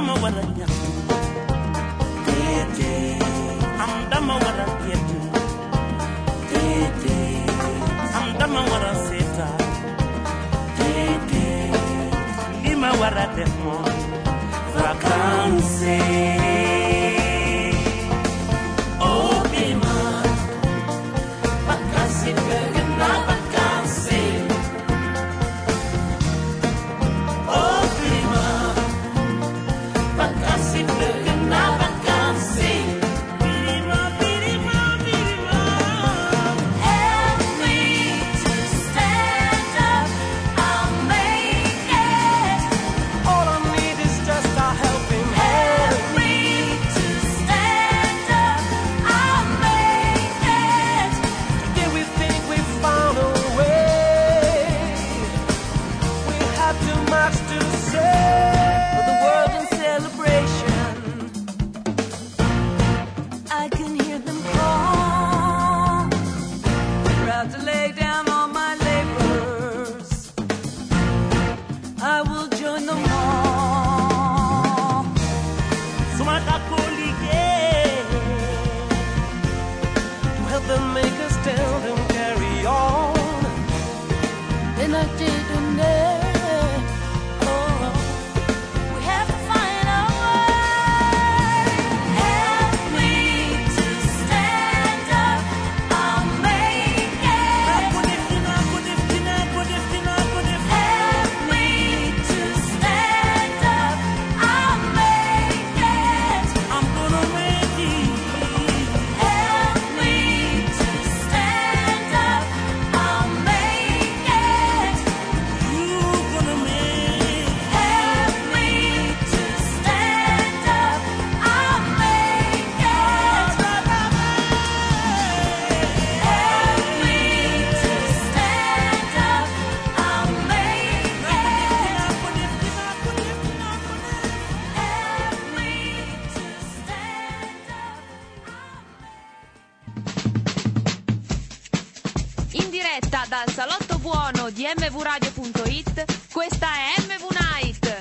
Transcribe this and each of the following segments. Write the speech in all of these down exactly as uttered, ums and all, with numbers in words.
dama wara ñaxtu tété am dama wara gedd tété am dama wara seeta tété li ma wara def moom vacances. Oh bima vacances bëgg naa vacances. Oh bima vacances bëgg naa vacances. Bima bima bima help me to stand up, I'll make it. All I need is just a helping hand. Help me to stand up, I'll make it. Today we think we found a way. We have too much to say for the world in celebration. I can hear them call, proud to lay down all my labors. I will join them all. So I got to help them make a stand and carry on. Then I didn't know. Oh, we have to find a way. Help me to stand up, I'll make it. Help me to stand up, I'll make it. I'm gonna make it. Help me to stand up, I'll make it. You're gonna make it. Help me to stand up, I'll make it. Help me to stand up, I'll make it. Help me to stand up. In diretta dal salotto buono di m v radio punto i t, questa è M V Night.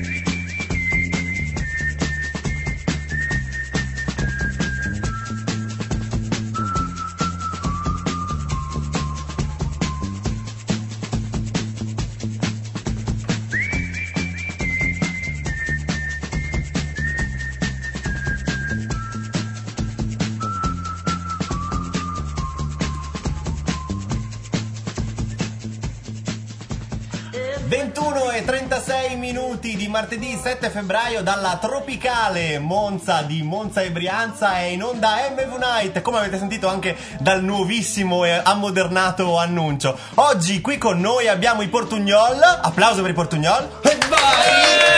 ventuno e trentasei minuti di martedì sette febbraio dalla tropicale Monza di Monza e Brianza è in onda M V Night, come avete sentito anche dal nuovissimo e ammodernato annuncio. Oggi qui con noi abbiamo i Portugnol. Applauso per i Portugnol. E vai!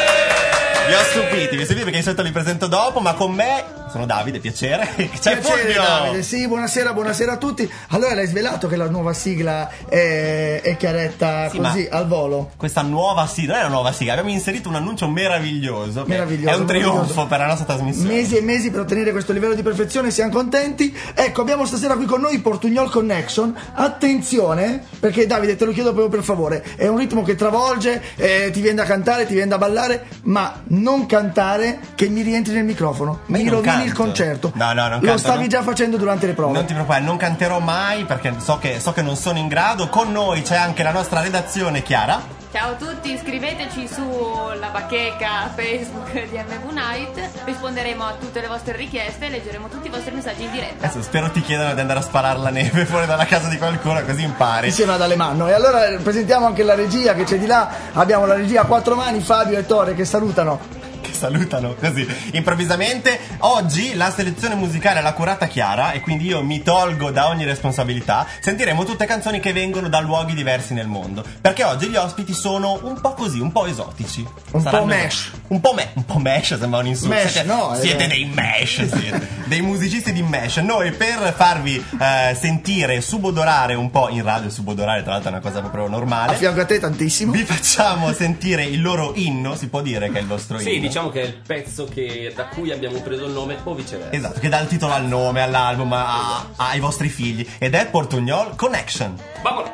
Vi ho stupiti, vi ho stupiti perché di solito li presento dopo, ma con me sono Davide, piacere. C'è Piacere, Fulvio. Davide, sì, buonasera, buonasera a tutti. Allora l'hai svelato che la nuova sigla è, è chiaretta Sì, così ma al volo? Questa nuova sigla, non è una nuova sigla, abbiamo inserito un annuncio meraviglioso, che Meraviglioso, è un trionfo meraviglioso. per la nostra trasmissione. Mesi e mesi per ottenere questo livello di perfezione, siamo contenti. Ecco, abbiamo stasera qui con noi i Portugnol Connection. Attenzione, perché Davide, te lo chiedo proprio per favore, è un ritmo che travolge, eh, ti viene da cantare, ti viene da ballare, ma non cantare che mi rientri nel microfono, Ma mi io non rovini canto. il concerto. No, no, non Lo canto, stavi no. già facendo durante le prove. Non ti preoccupare, non canterò mai perché so che, so che non sono in grado. Con noi c'è anche la nostra redazione, Chiara. Ciao a tutti, iscriveteci sulla bacheca Facebook di M V Night, risponderemo a tutte le vostre richieste e leggeremo tutti i vostri messaggi in diretta. Adesso spero ti chiedano di andare a sparare la neve fuori dalla casa di qualcuno, così impari. Insieme ad Alemanno. E allora presentiamo anche la regia che c'è di là. Abbiamo la regia a quattro mani, Fabio e Tore, che salutano. Che salutano così improvvisamente. Oggi la selezione musicale l'ha curata Chiara e quindi io mi tolgo da ogni responsabilità. Sentiremo tutte canzoni che vengono da luoghi diversi nel mondo, perché oggi gli ospiti sono un po' così, un po' esotici. Un Saranno- po' mesh. Un po' me, un po' mesh sembra un insulto. Mesh, siete, no, è- siete dei mesh, siete dei musicisti di mesh. Noi per farvi eh, sentire, subodorare un po' in radio, subodorare tra l'altro è una cosa proprio normale. A fianco a te tantissimo. Vi facciamo sentire il loro inno, si può dire che è il vostro inno. Sì, diciamo che è il pezzo che, da cui abbiamo preso il nome, o viceversa. Esatto, che dà il titolo al nome, all'album, a- a- ai vostri figli. Ed è Portugnol Connection. Vamos!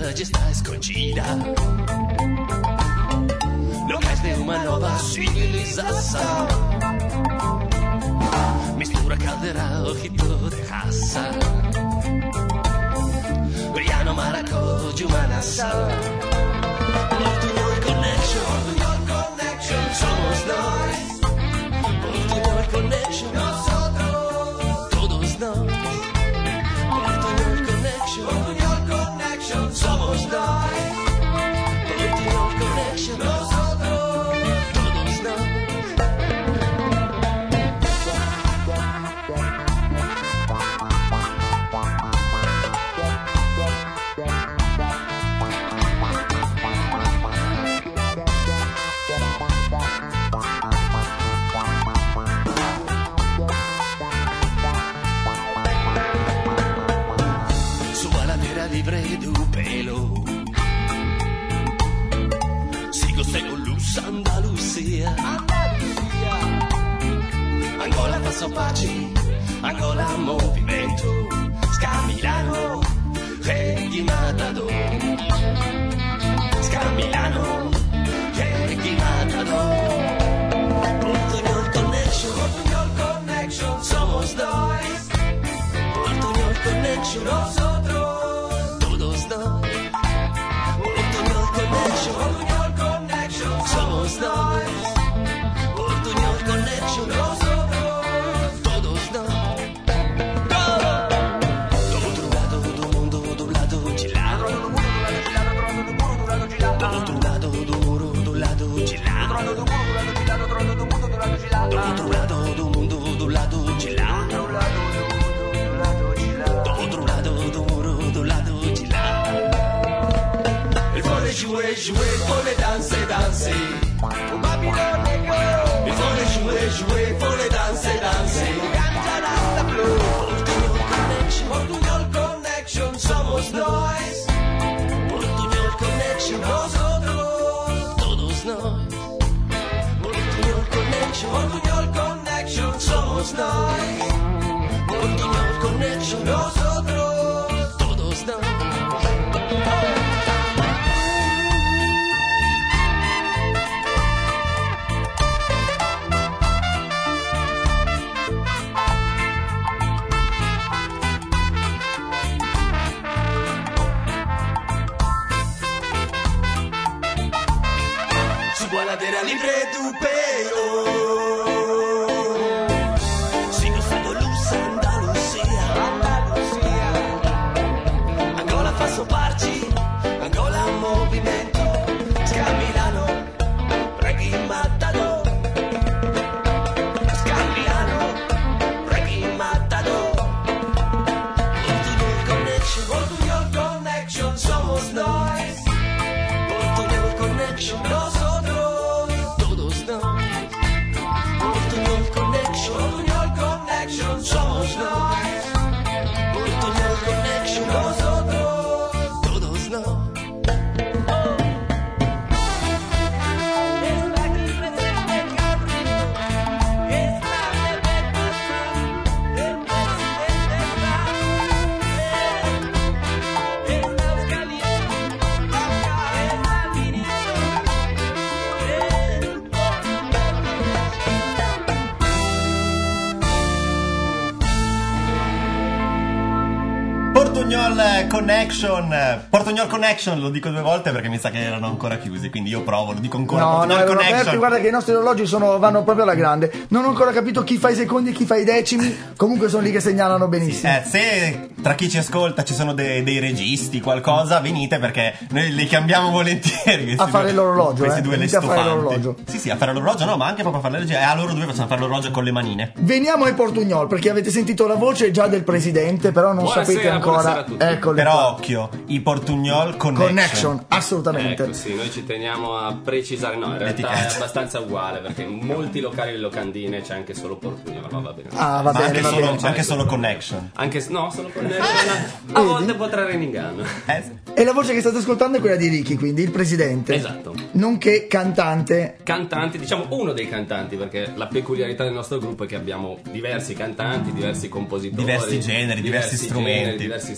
já está escondida. No cais de uma nova civilização. Mistura caldeirão, rito de raça. Brilhando maracó de uma nação. Portunhol Connection, Portunhol Connection, somos nós. Portunhol Connection, nosotros, todos nós. Portunhol Connection, Portunhol Connection, somos nós. Portunhol Connection, nosotros, todos nós. Libre do pelo, sigo seguo luz Andalusia. Andalusia. Angola faço parte, Angola movimento, Scamilano, Reggae Matador. Scamilano, Reggae Matador. Portunhol Connection, Portunhol Connection, somos nós. Portunhol Connection, nosotros. Portunhol Connection, Portunhol Connection, somos nós. Portunhol Connection, nosotros, todos nós. Do outro lado do mundo, do lado de lá. Do outro lado do muro, do lado de lá. Do outro lado do mundo, do lado de lá. Do outro lado do muro, do lado de lá. Il faut les jouer, jouer, il faut les danser, danser. Au Babylone les go. Il faut les jouer, jouer, il faut les danser, danser. Canta la tableau. Portunhol Connection, Portunhol Connection, somos nós. Portunhol Connection, nosotros, todos nós. Portunhol Connection, Portunhol Connection, somos nós. Portunhol Connection, nosotros, todos nós. Guardadeira libre do pelo. Sigo sendo luz Andalusia. Andalusia. Angola faço parte, Angola movimento. Scamilano, Reggae Matador. Scamilano, Reggae Matador. Portunhol Connection, Portunhol Connection, somos nós. Portunhol Connection, nosotros. Portunhol Connection, Portunhol Connection, somos nós. Portunhol Connection, nosotros, todos nós. Portunhol Connection, Portunhol Connection, lo dico due volte perché mi sa che erano ancora chiusi, quindi io provo, lo dico ancora. No, no, Portunhol erano Connection. aperti, guarda che i nostri orologi sono, vanno proprio alla grande. Non ho ancora capito chi fa i secondi e chi fa i decimi, comunque sono lì che segnalano benissimo. Eh, se tra chi ci ascolta ci sono dei, dei registi, qualcosa, venite perché noi li chiamiamo volentieri. questi A fare due- l'orologio, Questi eh. due Venite a fare lestofanti. l'orologio. Sì, sì, a fare l'orologio, no, ma anche proprio a fare le regie. E a loro due facciamo fare l'orologio con le manine. Veniamo ai Portunhol, perché avete sentito la voce già del presidente, però non Buonasera, sapete buonasera ancora. a tutti. Eccoli Però qua. occhio, i Portunhol Connection. Connection, assolutamente. Ecco, sì, noi ci teniamo a precisare, no, in realtà L'etichetta. è abbastanza uguale, perché in molti locali e locandine c'è anche solo Portunhol, ma va bene. Ah, va Ma bene, anche, va solo, bene. anche solo Connection. Anche no, solo Connection a volte può trarre in inganno. Eh, sì. E la voce che state ascoltando è quella di Ricky, quindi il presidente. Esatto. Nonché cantante. Cantanti, diciamo uno dei cantanti, perché la peculiarità del nostro gruppo è che abbiamo diversi cantanti, diversi compositori, Diversi generi, diversi strumenti. generi, diversi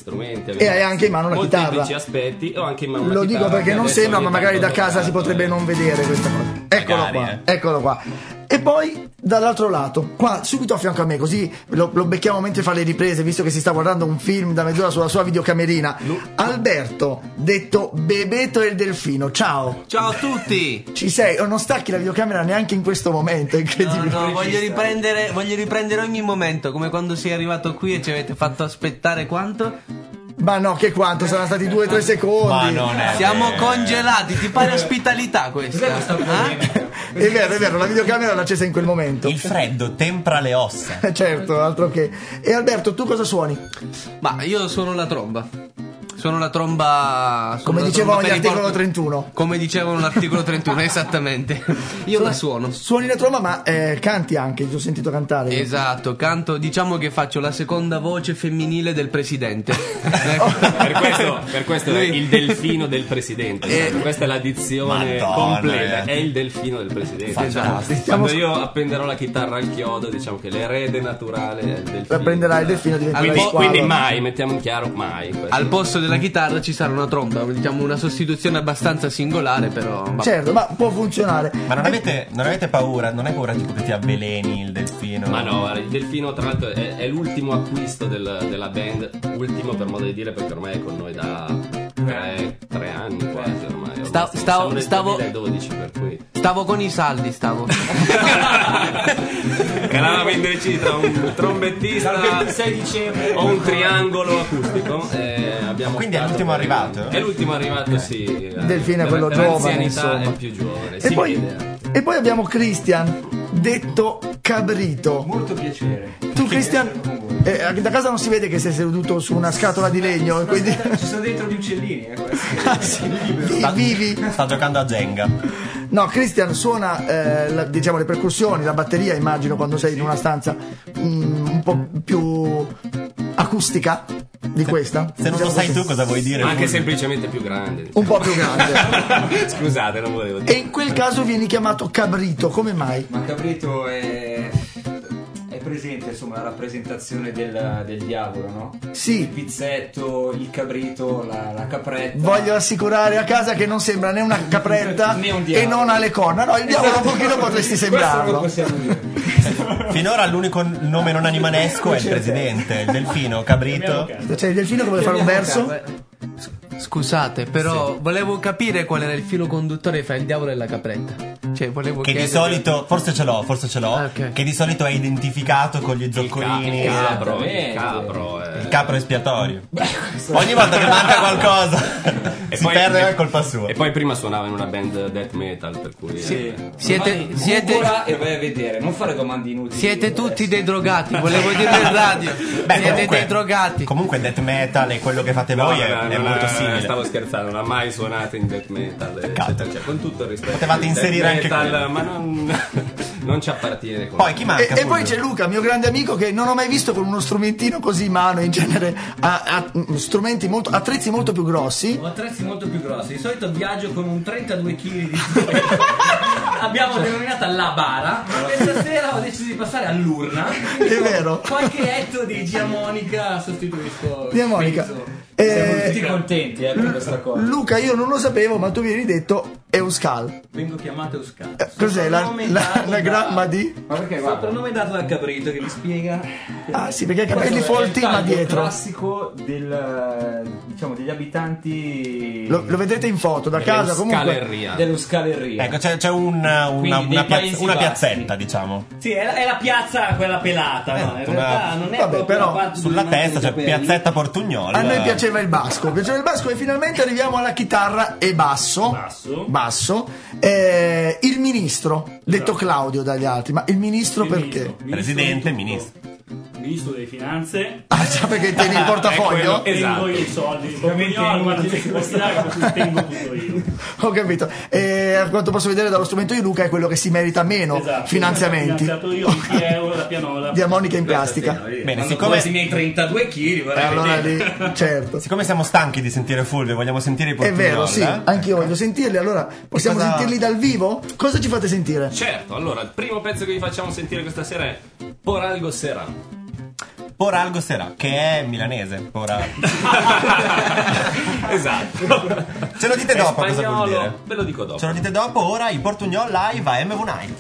strumenti. E hai anche in mano una chitarra. Molteplici aspetti, ho anche in mano una Lo chitarra. dico perché che non adesso sembra, ogni ma magari da tanto casa si toccato, potrebbe eh. non vedere questa cosa. Eccolo Magari, qua, eh. eccolo qua. E poi dall'altro lato, qua subito a fianco a me, così lo, lo becchiamo mentre fa le riprese, visto che si sta guardando un film da mezz'ora sulla sua videocamerina. Alberto, detto Bebeto il Delfino, ciao. Ciao a tutti! Ci sei? Oh, non stacchi la videocamera neanche in questo momento, è No, incredibile. no, voglio riprendere, voglio riprendere ogni momento, come quando sei arrivato qui e ci avete fatto aspettare quanto? Ma no, che quanto? Saranno stati due o tre secondi. Ma non è Siamo vero. congelati, ti pare ospitalità questa? Eh? È vero, è vero, la videocamera l'ha accesa in quel momento. Il freddo tempra le ossa. Eh, certo, altro che. E Alberto, tu cosa suoni? Ma io suono la tromba. Suono la tromba. suono Come la dicevano tromba gli per i articolo porti- trentuno. Come dicevano l'articolo trentuno, esattamente. Io la suono. Suoni la tromba, ma eh, canti anche, ti ho sentito cantare. io. Esatto, canto, diciamo che faccio la seconda voce femminile del presidente. Per questo, per questo è Lui- il delfino del presidente. Eh, sai? Questa è la dizione Madonna, completa. eh. È il delfino del presidente. Fantastico. Esatto. Quando io appenderò la chitarra al chiodo, diciamo che l'erede naturale è il delfino. Prenderai il delfino, diventerai Quindi, squalo. quindi mai, mettiamo in chiaro, mai. questo. Al posto della chitarra ci sarà una tromba, diciamo una sostituzione abbastanza singolare, però. vabbè. Certo, ma può funzionare. Ma non avete, non avete paura? Non hai paura tipo che ti avveleni il delfino? Ma no, guarda, il delfino tra l'altro è, è l'ultimo acquisto del- della band, ultimo per modo di dire perché ormai è con noi da tre, tre anni quasi ormai. ormai Sta- siamo stavo- nel stavo- duemiladodici per cui. Stavo con i saldi, stavo. Eravamo indecisi tra un trombettista o un triangolo acustico. E abbiamo Quindi è optato l'ultimo per- arrivato? È l'ultimo arrivato, sì. Il delfino è quello giovane, insomma. è più giovane. E Si poi, vede. e poi abbiamo Christian, detto Cabrito. Molto piacere. Tu Christian, eh, da casa non si vede che sei seduto su una scatola di legno, e quindi. Ci sono dentro gli uccellini, eh, questo. Ah, sì, vi- vivi. Sta giocando a Jenga. No, Christian suona eh, la- diciamo le percussioni, la batteria, immagino, quando sei in una stanza mm, un po' più acustica di questa. Se non lo sai tu cosa vuoi dire? Anche Fulvio? semplicemente più grande. Un po' più grande. Scusate, non volevo E dire. in quel caso vieni chiamato Cabrito, come mai? Ma Cabrito è, è presente, insomma, la rappresentazione del, del diavolo, no? Sì. Il pizzetto, il cabrito, la, la capretta. Voglio assicurare a casa che non sembra né una capretta Né un e diavolo. non ha le corna. No, il diavolo un pochino potresti Questo lo sembrarlo. possiamo dire. Finora l'unico nome non animanesco è il presidente, il delfino, Cabrito. C'è il delfino che vuole fare un verso? Scusate, però volevo capire qual era il filo conduttore fra il diavolo e la capretta. Cioè, volevo Che di chiedere- solito, forse ce l'ho, forse ce l'ho, Ah, ok. che di solito è identificato con gli Il, ca- zoccolini. il capro, il Esattamente. capro. eh. Il capro espiatorio. Ogni volta che manca qualcosa E si poi- perde, è colpa sua. E poi prima suonava in una band death metal, per cui. eh, Siete, siete, Googla e vai a vedere, non fare domande inutili. siete tutti dei drogati, volevo dirlo in radio. Beh, siete comunque- dei drogati. Comunque death metal e quello che fate No, voi no, è, no, è non molto ha- simile. Stavo scherzando, non ha mai suonato in death metal, eccetera, eccetera. Con tutto il rispetto. Potevate Death inserire anche metal, quello. ma non, non ci appartiene. come- Poi chi manca? E, e poi Fulvio? c'è Luca, mio grande amico, che non ho mai visto con uno strumentino così in mano. In genere ha, ha strumenti molto, attrezzi molto più grossi. Ho attrezzi molto più grossi. Di solito viaggio con un trentadue chili di abbiamo denominata la bara. Questa sera ho deciso di passare all'urna. È vero. Qualche etto di giamonica sostituisco. Via Monica. penso. Siamo tutti Eh, contenti eh, per questa cosa. Luca, io non lo sapevo, ma tu mi hai detto Euskal. Vengo chiamato Euskal. Eh, Cos'è la, Soprannome la, dato la da- gramma di? Ma perché guarda, Soprannome dato dal Cabrito che vi spiega. Ah sì, perché ha i capelli questo è il folti ma taglio dietro. classico del, diciamo, degli abitanti Lo, lo vedrete in foto da casa comunque. Scalerria. dello Scalerria. Ecco, c'è, c'è un- una, Quindi una, dei piazza- Paesi una Bassi. piazzetta, diciamo. Sì, è la, è la piazza quella pelata, no? In una- realtà non è vabbè, proprio però la parte Sulla dove testa c'è manca i capelli. piazzetta Portugnolo. A noi piaceva il basco, piaceva il basco e finalmente arriviamo alla chitarra e basso. Basso. Basso. Eh, il ministro, detto Claudio dagli altri, ma il ministro perché? Presidente, ministro. Ministro delle finanze. Ah, già perché tieni il portafoglio? Tengo io i soldi. Portugnolo, guarda, si può tirare, per cui tengo tutto io. Ho capito. E a quanto posso vedere dallo strumento di Luca è quello che si merita meno Esatto. finanziamenti. Finanziato io, venti euro, la pianola. Di armonica in plastica. Bene, Quando siccome, posi i miei trentadue chili, E vorrei allora vedere. lì, certo. siccome siamo stanchi di sentire Fulvio, vogliamo sentire i È Portugnolo. vero, sì, eh? anch'io voglio sentirli. Allora, possiamo Cosa- sentirli dal vivo? Cosa ci fate sentire? Certo, allora il primo pezzo che vi facciamo sentire questa sera è Por algo será. Poralgo Serà, che è milanese. Ora Esatto. ce lo dite È dopo cosa vuol spagnolo, dire. ve lo dico dopo. Ce lo dite dopo. Ora i Portugnol live a M V Night.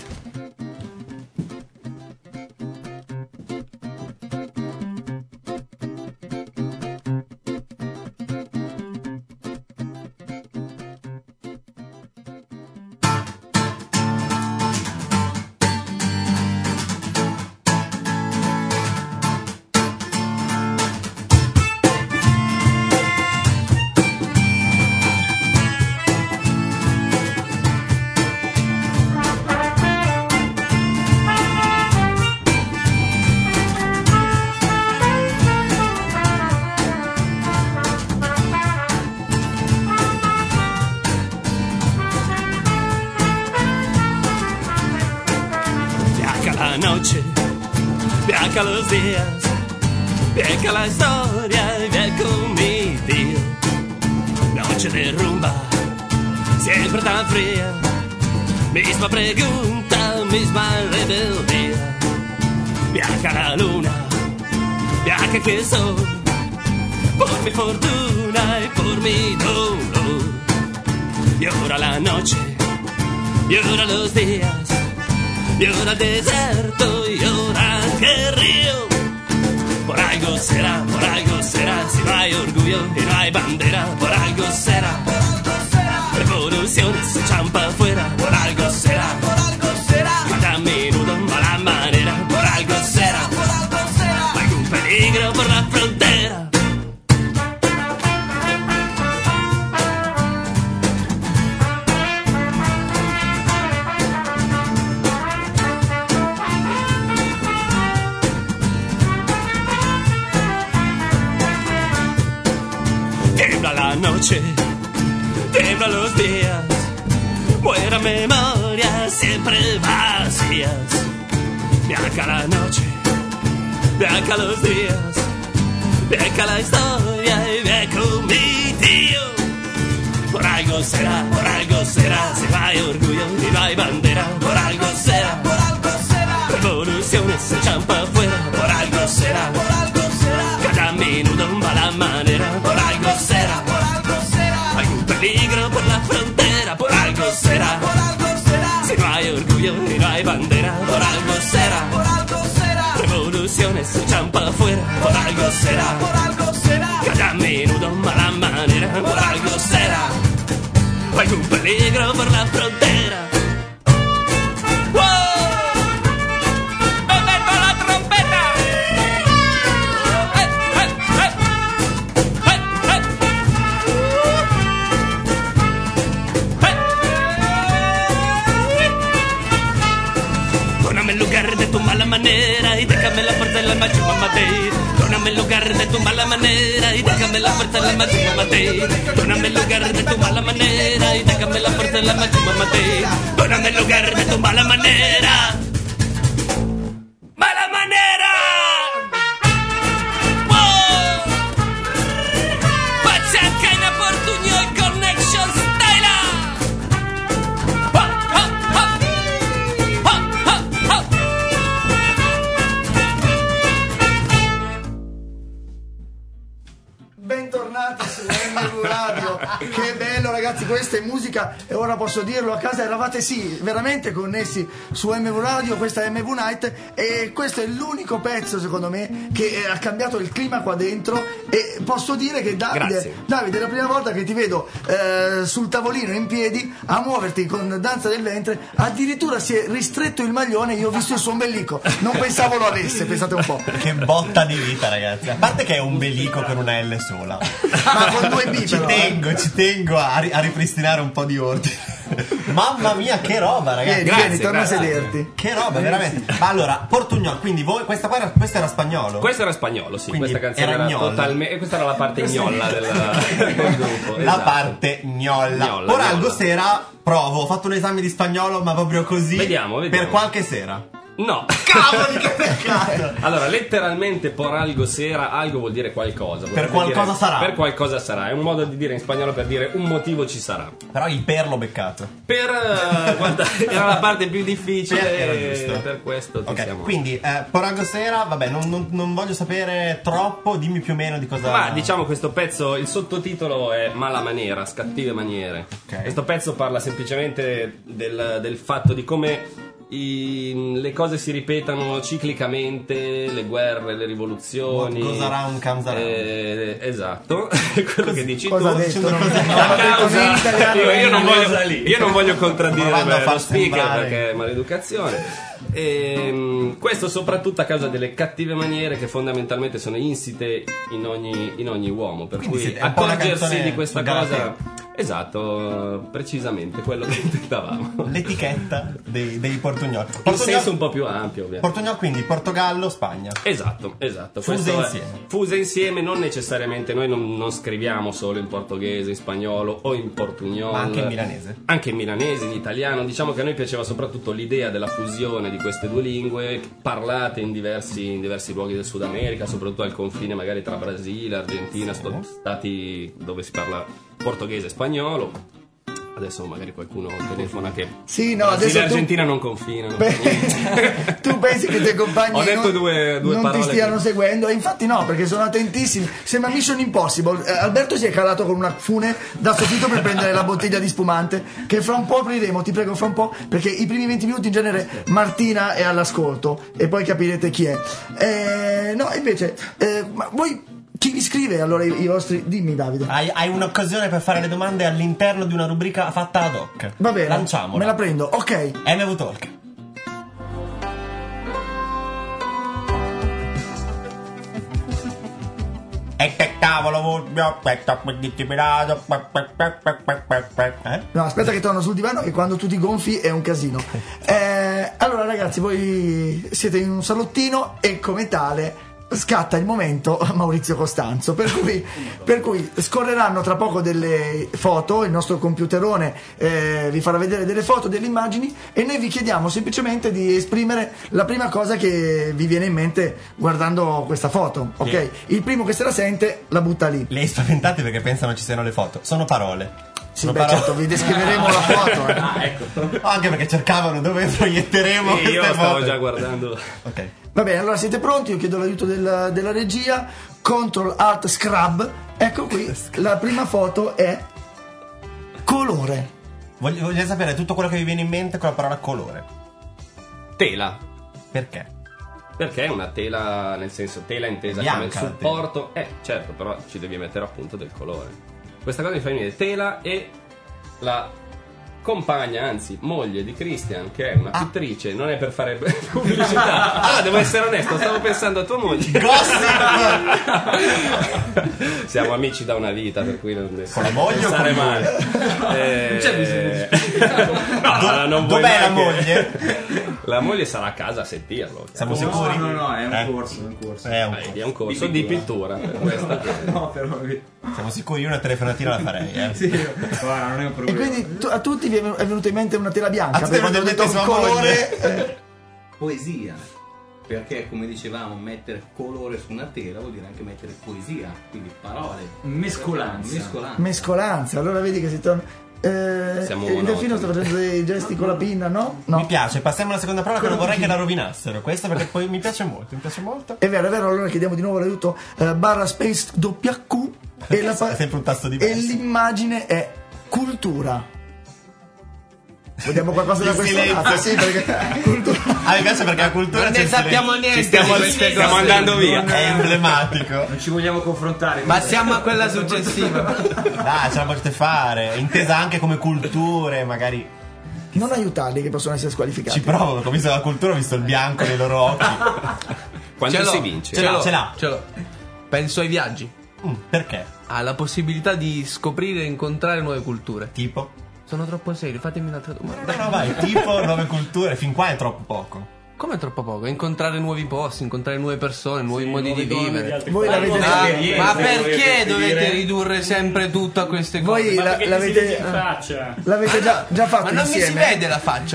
La noche, viaja los días, viaja la historia, viaja mi tío. Noche de rumba, siempre tan fría, misma pregunta, misma rebeldía. Viaja la luna, viaja que soy, por mi fortuna y por mi dolor. Llora la noche, llora los días, llora el desierto, llora el río. Por algo será, por algo será, si no hay orgullo y no hay bandera, por algo será. Revoluciones se echan para afuera, por algo será. Cada minuto mala manera, por algo será. Algún peligro por la frontera. Tiembla la noche, tiembla los días, muera memoria siempre vacías. Viaja la noche, viaja los días, viaja la historia y viaja mi tío. Por algo será, por algo será, si no hay orgullo y no hay bandera, por algo será. Revoluciones se echan para afuera, por algo será. Cada minuto mala manera, por algo será. Hay un peligro por la frontera, por algo será. Si no hay orgullo y no hay bandera, por algo será. Revoluciones se echan para afuera, por algo será. Cada minuto mala manera, por algo será. Hay un peligro por la frontera. Dóname el lugar de tu mala manera y déjame la fuerza de la macho mamate. Dóname el lugar de tu mala manera y déjame la fuerza de la macho mamate. Dóname el lugar de tu mala manera y déjame la fuerza de la macho mamate. Dóname el lugar de tu mala manera. ¡Mala manera! ¡Wow! Pachanca y Portuñol Connection Style. ¡Ha, ha, ha! ¡Ha, ha, ha! Bentornati su M V Radio. Che bello ragazzi, questa è musica e ora posso dirlo a casa, eravate sì veramente connessi su M V Radio, questa è M V Night e questo è l'unico pezzo secondo me che ha cambiato il clima qua dentro e posso dire che Davide, Davide è la prima volta che ti vedo eh, sul tavolino in piedi a muoverti con danza del ventre, addirittura si è ristretto il maglione, io ho visto il suo ombelico, non pensavo lo avesse, pensate un po'. Che botta di vita ragazzi, a parte che è un ombelico con una L sola, ma con due B ci però, tengo, eh. ci tengo a, ri- a ripristinare un po' di ordine. Mamma mia, che roba, ragazzi! Vieni, Grazie, vieni, torna grazie. a sederti. Che roba, veramente. Ma allora, Portugnol, quindi voi, questa qua era, questo era spagnolo? Questo era spagnolo, sì. Quindi Questa canzone era era, gnolla. totalmente. E questa era la parte gnolla del, del gruppo. La esatto. parte gnolla. Gnolla, Poralgo gnolla. Sera, provo, ho fatto un esame di spagnolo, ma proprio così. Vediamo, vediamo. Per qualche sera. No. Cavoli, che peccato! Allora, letteralmente por algo sera, algo vuol dire qualcosa. Per Vuol qualcosa dire- sarà. Per qualcosa sarà. È un modo di dire in spagnolo per dire un motivo ci sarà. Però il per l'ho beccato. Per eh, guarda, era la parte più difficile. Per era e giusto. Per questo ti Ok, siamo. quindi eh, por algo sera, vabbè, non, non- non voglio sapere troppo, dimmi più o meno di cosa. Ma diciamo questo pezzo, il sottotitolo è Mala Manera, Scattive Maniere. Ok. Questo pezzo parla semplicemente del, del fatto di come i- le cose si ripetano ciclicamente, le guerre, le rivoluzioni. What goes around comes around. Eh, esatto, quello che dici Cosa tu. ha detto? Non- A non ha detto causa- né in italiano io, né io in non inglese. voglio, io non voglio contraddire Provando a lo far speaker sembrare- perché è maleducazione. Ehm, questo soprattutto a causa delle cattive maniere che fondamentalmente sono insite in ogni, in ogni uomo, per Quindi cui siete- è un po' una accorgersi canzone di questa su cosa, Galateo. esatto, precisamente quello che intendavamo. L'etichetta dei, dei portugnoli. In Portugnol- senso un po' più ampio, ovviamente. Portugnol, quindi Portogallo, Spagna. Esatto, esatto. Fuse Questo è- insieme. Fuse insieme, non necessariamente, noi non, non scriviamo solo in portoghese, in spagnolo o in portugnolo. Ma anche in milanese. Anche in milanese, in italiano. Diciamo che a noi piaceva soprattutto l'idea della fusione di queste due lingue parlate in diversi, in diversi luoghi del Sud America, soprattutto al confine magari tra Brasile, Argentina, sto- stati dove si parla portoghese e spagnolo. Adesso magari qualcuno telefona che Sì, no, Brasile adesso e tu- Argentina non confinano. Beh, tu pensi che i tuoi compagni Ho detto non, due- due non parole ti stiano che- seguendo? E infatti no, perché sono attentissimi. Sembra Mission Impossible. Eh, Alberto si è calato con una fune da soffitto per prendere la bottiglia di spumante, che fra un po' apriremo, ti prego fra un po', perché i primi venti minuti in genere Martina è all'ascolto e poi capirete chi è. Eh, no, invece, eh, ma voi chi vi scrive allora i, i vostri... Dimmi Davide. Hai, hai un'occasione per fare le domande all'interno di una rubrica fatta ad hoc. Va bene, Lanciamola. me la prendo. Ok. M V Talk. E che cavolo vuol- Eh? No, aspetta che torno sul divano che quando tu ti gonfi è un casino. Eh, allora ragazzi, voi siete in un salottino e come tale scatta il momento Maurizio Costanzo, per cui, per cui scorreranno tra poco delle foto, il nostro computerone eh, vi farà vedere delle foto, delle immagini e noi vi chiediamo semplicemente di esprimere la prima cosa che vi viene in mente guardando questa foto, ok? Sì. Il primo che se la sente la butta lì. Le hai spaventate perché pensano ci siano le foto. Sono parole. Sì, Sono beh, parole. certo, vi descriveremo la foto. eh. Ah, ecco. Anche perché cercavano dove proietteremo Sì, io queste stavo foto. già guardando. Ok. Va bene, allora siete pronti? Io chiedo l'aiuto del- della regia. Control Alt Scrub. Ecco qui, la prima foto è colore. Voglio, voglio sapere tutto quello che vi viene in mente con la parola colore. Tela. Perché? Perché è una tela, nel senso tela intesa Bianca come la supporto. Eh, certo, però ci devi mettere appunto del colore. Questa cosa mi fa venire tela e la compagna, anzi moglie di Christian, che è una pittrice, non è per fare pubblicità. Ah, devo essere onesto, stavo pensando a tua moglie. Gossip! Siamo amici da una vita, per cui non Con la moglie o pensare con lui? male. Eh, Non c'è bisogno di no, Do- non vuoi dov'è la neanche- moglie? La moglie sarà a casa a sentirlo. Siamo No, sicuri? no, no, è un Eh? corso, è un corso. È un Vedi, corso. è un corso di pittura. per questa. No, però Siamo sicuri? Io una telefonatina la farei, eh. sì, guarda, non è un E problema. quindi tu- a tutti vi è ven- è venuta in mente una tela bianca. A tutti perché è quando ho venuta detto in mente sua colore. moglie. eh, Poesia, perché come dicevamo mettere colore su una tela vuol dire anche mettere poesia, quindi parole, Mescolanza. mescolanza. mescolanza. Allora vedi che si torna. Eh, Siamo il delfino monotoni. sta facendo dei gesti con la pinna, no? Mi No. piace, passiamo alla seconda prova che non vorrei che la rovinassero. Questa perché poi mi piace molto, mi piace molto. È vero, è vero, allora chiediamo di nuovo l'aiuto eh, barra space W Q e, la pa- È sempre un tasto e diverso. l'immagine è cultura. Vediamo qualcosa da Il questo silenzio. lato? Sì, perché cultura. Ah, mi piace perché la cultura Non c'è ne il sappiamo silenzio. niente Ci stiamo, di queste stiamo cose. andando via. È emblematico. Non ci vogliamo confrontare. Passiamo a quella successiva. Dai, ce la potete fare. Intesa anche come culture, magari. Non aiutarli che possono essere squalificati. Ci provo, perché ho visto la cultura, ho visto il bianco nei loro occhi. Quando Ce l'ho, si vince? Ce l'ha, ce l'ha. ce l'ho. Penso ai viaggi, Mm, perché? alla possibilità di scoprire e incontrare nuove culture. Tipo? Sono troppo serio, fatemi un'altra domanda. No, no, vai, tipo nuove culture, fin qua è troppo poco. Come troppo poco? Incontrare nuovi posti, incontrare nuove persone, nuovi modi di nuove donne di vivere. altri Voi paesi. l'avete Ah, esperienze, ma volete perché dovete dire? ridurre sempre tutto a queste cose? Voi Ma la- perché ti si l'avete, vede in faccia? l'avete già, già fatto Ma non mi si insieme? vede la faccia?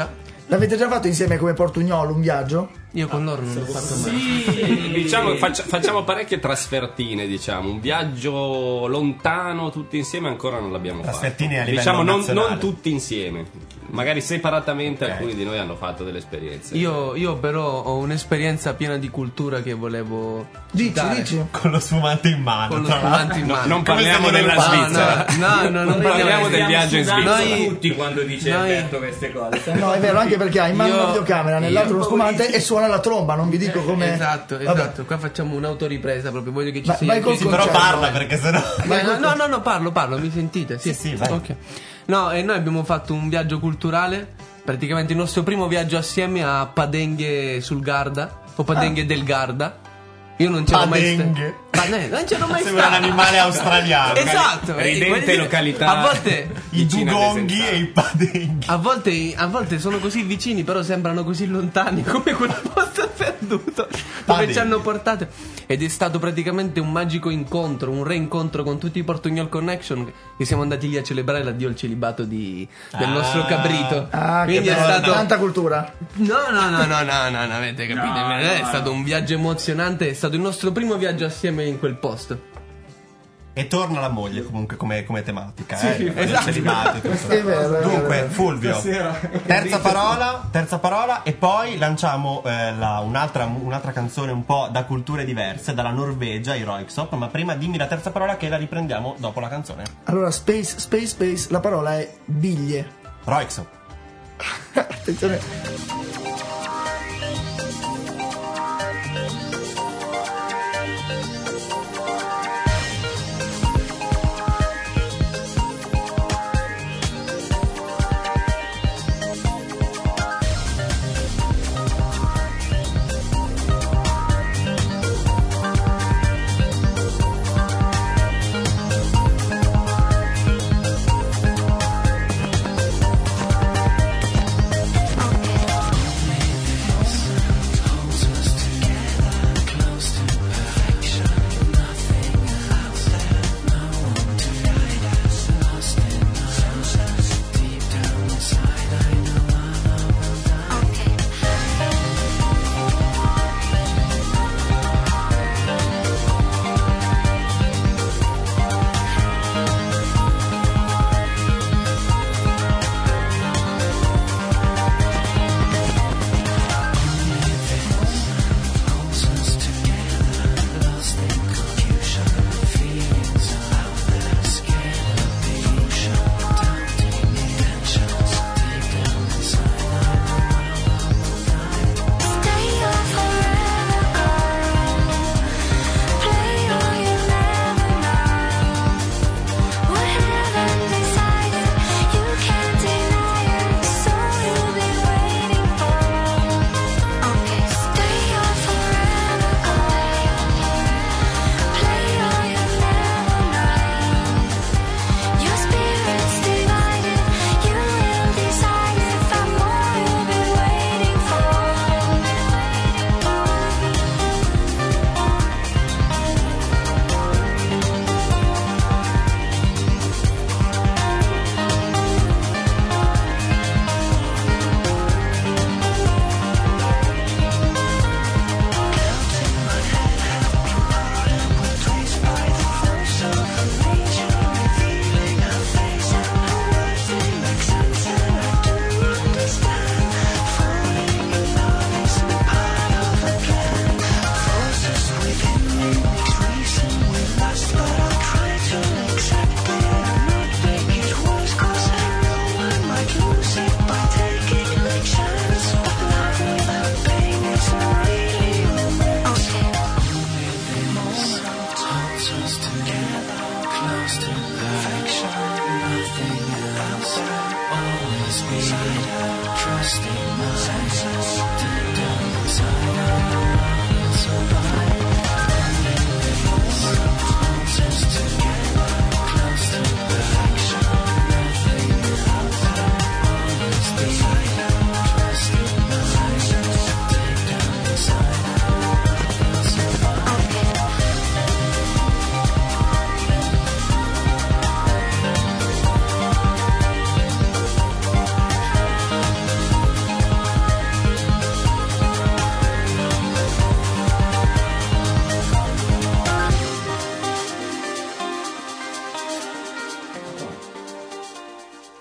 L'avete già fatto insieme come Portugnolo un viaggio? Io con loro non l'ho fatto mai. Sì, diciamo faccia- facciamo parecchie trasfertine, diciamo, un viaggio lontano tutti insieme ancora non l'abbiamo fatto. Trasfertine a livello Diciamo non, nazionale. non tutti insieme, magari separatamente Ok. alcuni di noi hanno fatto delle esperienze. Io, io però ho un'esperienza piena di cultura che volevo Dici, citare. dici. Con lo sfumante in mano. Con lo tra spumante in No, mano. non Come parliamo se della non parla. Svizzera. No, no, no, Non parliamo del Stiamo viaggio in sudando Svizzera. Noi- tutti quando dice noi- Alberto queste cose. No, è vero, anche perché ha in mano Io- una videocamera, nell'altro io- uno spumante e suona la tromba, non vi dico come. Esatto, Vabbè. esatto. Qua facciamo un'autoripresa proprio. Voglio che ci Vai- sia. vai col che- Sì, però concerto. parla perché sennò. Eh, no, no, no, no, parlo, parlo, mi sentite? Sì, Sì, sì, vai. Ok. No, e noi abbiamo fatto un viaggio culturale, praticamente il nostro primo viaggio assieme a Padenghe sul Garda, o Padenghe del Garda. Io non c'ero mai Padenghe. stato. Ma ne- non c'ero mai Sembra un stato. animale australiano. Esatto, Ridente eh, quelli- località. A volte I vicina dugonghi alle e i padenghi. A volte, a volte sono così vicini, però sembrano così lontani come quel posto perduto dove Padenghi. ci hanno portate. Ed è stato praticamente un magico incontro, un reincontro con tutti i Portugnol Connection che siamo andati lì a celebrare l'addio al celibato di- del Ah. nostro cabrito. Ah, che Quindi è bello, stato. tanta cultura. No, no, no, no, no, no, no, avete capito? è stato un viaggio emozionante, è stato il nostro primo viaggio assieme in quel posto. E torna la moglie comunque come, come tematica. eh, esatto. i celibati, tutto. È vero, è vero, è Dunque, vero. Fulvio, terza parola, terza parola e poi lanciamo eh, la- un'altra, un'altra canzone un po' da culture diverse, dalla Norvegia, i Röyksopp, ma prima dimmi la terza parola che la riprendiamo dopo la canzone. Allora, space, space, space, la parola è biglie. Röyksopp. Attenzione.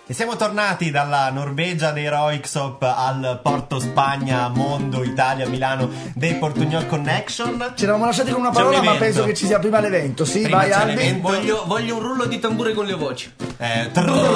E siamo tornati dalla Norvegia dei Roixop al Porto Spagna, Mondo, Italia, Milano dei Portugnol Connection. Ci eravamo lasciati con una C'è parola, un ma evento. penso che ci sia prima l'evento. Sì, Prima vai c'è Albi. l'evento. Voglio, voglio un rullo di tambure con le voci. Eh,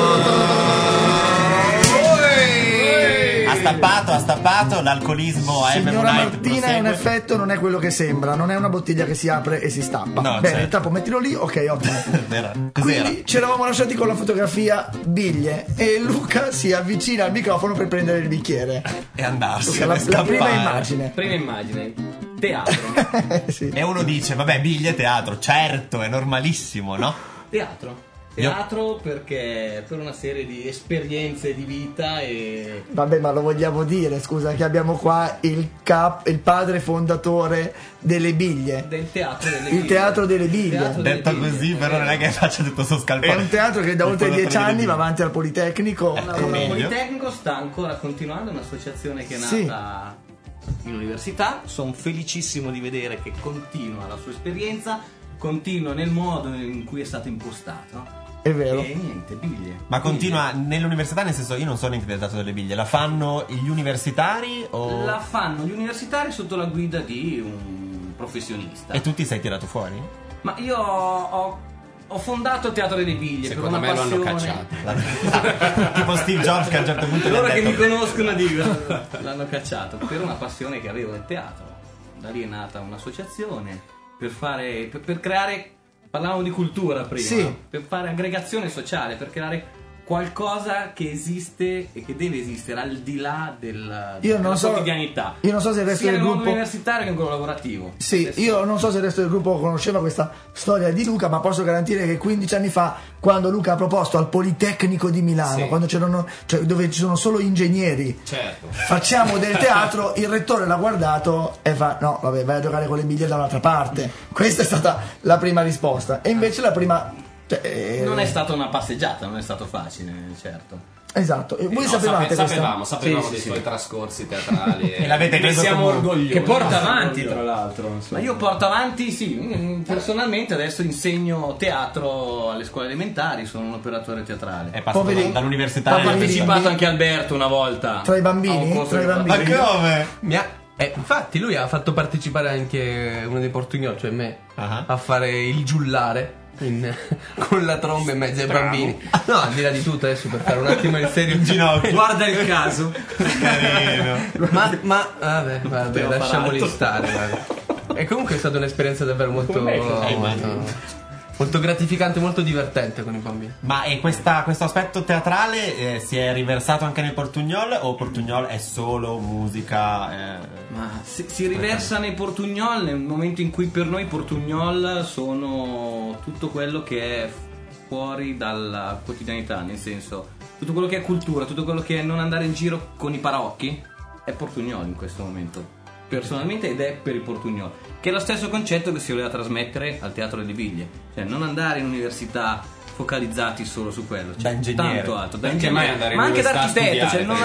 ha stappato, ha stappato, l'alcolismo a M V Signora Night Martina, è un prosegue. effetto, non è quello che sembra, non è una bottiglia che si apre e si stappa. No, Bene, certo. tappo, mettilo lì, ok, ottimo. Cos'era? Cos'era? Quindi ci eravamo lasciati con la fotografia biglie e Luca si avvicina al microfono per prendere il bicchiere. E andarsene, Luca, la, la scappare. prima immagine. Prima immagine, teatro. Sì. E uno dice, vabbè, biglie teatro, certo, è normalissimo, no? Teatro. Teatro perché per una serie di esperienze di vita e Vabbè, ma lo vogliamo dire, scusa, che abbiamo qua il cap, il padre fondatore delle biglie. del teatro delle Il biglie. teatro delle biglie. Teatro delle Detto biglie, così, è però vero. non è che faccia tutto sto scalpore. È un teatro che da Il oltre dieci fondatore anni delle va biglie. avanti al Politecnico. Lavora È al meglio. Politecnico, sta ancora continuando, è un'associazione che è Sì. nata in università. Sono felicissimo di vedere che continua la sua esperienza, continua nel modo in cui è stato impostato. È vero. E niente, biglie. Ma continua nell'università, nel senso, io non so niente del teatro delle biglie, la fanno gli universitari o... La fanno gli universitari sotto la guida di un professionista. E tu ti sei tirato fuori? Ma io ho, ho fondato il Teatro delle Biglie Secondo per una me lo hanno passione. cacciato. Tipo Steve Jobs che a un certo punto gli ha Loro che mi detto... conoscono dicono l'hanno cacciato per una passione che avevo nel teatro. Da lì è nata un'associazione per fare per, per creare, parlavamo di cultura prima, Sì. per fare aggregazione sociale, per creare qualcosa che esiste e che deve esistere al di là del, Io non della so- quotidianità. io non so se il resto sia del nel mondo gruppo- universitario che in quello lavorativo. Sì, Adesso- io non so se il resto del gruppo conosceva questa storia di Luca, ma posso garantire che quindici anni fa, quando Luca ha proposto al Politecnico di Milano, Sì. quando c'erano, cioè, dove ci sono solo ingegneri, Certo. facciamo del teatro, il rettore l'ha guardato e fa: no, vabbè, vai a giocare con le biglie da un'altra parte. Questa è stata la prima risposta. E invece la prima. Cioè, eh, Non è stata una passeggiata, non è stato facile, certo. Esatto. E voi No, sapevate sape- questa? sapevamo, sapevamo Sì, dei sì, suoi sì. trascorsi teatrali E l'avete ne preso siamo come- orgogliosi. Che porta avanti, tra l'altro. insomma. Ma io porto avanti, sì, mm, personalmente adesso insegno teatro alle scuole elementari, sono un operatore teatrale. È passato Poveri- dall'università Ha poveri alle- partecipato bambini. anche Alberto una volta. Tra i bambini? a un corso Tra i che bambini? fa- Ma come? Mi ha- eh, infatti lui ha fatto partecipare anche uno dei portugnoli, cioè me, Ah. a fare il giullare in- con la tromba in mezzo ai bambini. No, al di là di tutto adesso per fare un attimo il serio In ginocchio. Guarda il caso. Carino. Ma, ma vabbè, vabbè, Poteva lasciamoli fare stare. guarda. E comunque è stata un'esperienza davvero molto, Eh, molto, immagino. molto gratificante, molto divertente con i bambini. Ma e questa- questo aspetto teatrale eh, si è riversato anche nel Portugnol o Portugnol è solo musica? eh? Ma si, si riversa nei portugnol nel momento in cui per noi i portugnol sono tutto quello che è fuori dalla quotidianità, nel senso tutto quello che è cultura, tutto quello che è non andare in giro con i parocchi è portugnol in questo momento. Personalmente ed è per i portugnol, che è lo stesso concetto che si voleva trasmettere al Teatro delle Biglie, cioè non andare in università focalizzati solo su quello, Da c'è ingegnere. tanto altro, da Perché mai ingegnere, andare in ma anche da università a architetto, cioè studiare,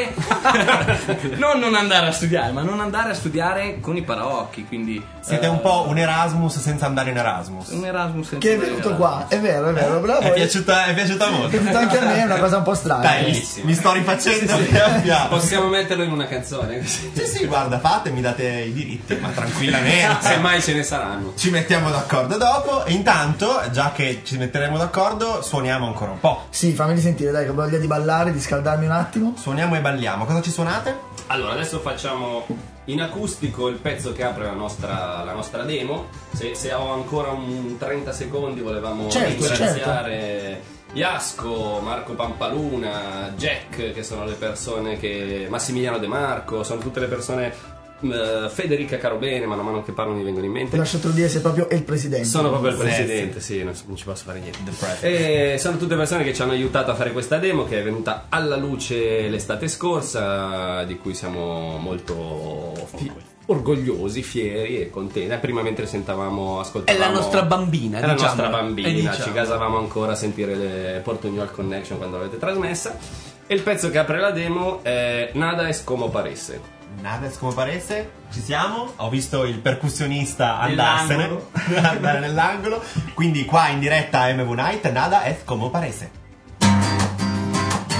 non per andare non non andare a studiare, ma non andare a studiare con i parocchi, quindi Siete eh, un po' un Erasmus senza andare in Erasmus. un Erasmus senza Che è venuto qua, è vero, è vero, bravo. È piaciuta, è piaciuta È molto. piaciuto anche a me, è una cosa un po' strana. Dai, mi, Bellissimo. mi sto rifacendo piano piano. Possiamo metterlo in una canzone così. Sì, sì, guarda, fate, mi date i diritti, ma tranquillamente. Se mai ce ne saranno. Ci mettiamo d'accordo dopo. E intanto, già che ci metteremo d'accordo, suoniamo ancora un po'. Sì, fammi sentire, dai, che ho voglia di ballare, di scaldarmi un attimo. Suoniamo e balliamo. Cosa ci suonate? Allora, adesso facciamo in acustico il pezzo che apre la nostra, la nostra demo. Se, se ho ancora un trenta secondi, volevamo Certo, ringraziare Iasco, Marco Pampaluna, Jack, che sono le persone che. Massimiliano De Marco, sono tutte le persone. eh, Federica Carobene, mano a mano che parlo mi vengono in mente. Lasciatelo dire se proprio è il presidente. Sono proprio il Sì, presidente, sì, non, so- non ci posso fare niente. E sono tutte persone che ci hanno aiutato a fare questa demo che è venuta alla luce l'estate scorsa, di cui siamo molto fi- orgogliosi, fieri e contenti. Eh, Prima mentre sentavamo, È ascoltavamo... la nostra bambina, È la diciamo. nostra bambina, Eh, diciamo. ci gasavamo ancora a sentire le Portugnol Connection quando l'avete trasmessa. E il pezzo che apre la demo è Nada es como parece. Nada es como parece. Ci siamo? Ho visto il percussionista andarsene, Nell'angolo. andare nell'angolo. Quindi qua in diretta a M V Night, Nada es como parece.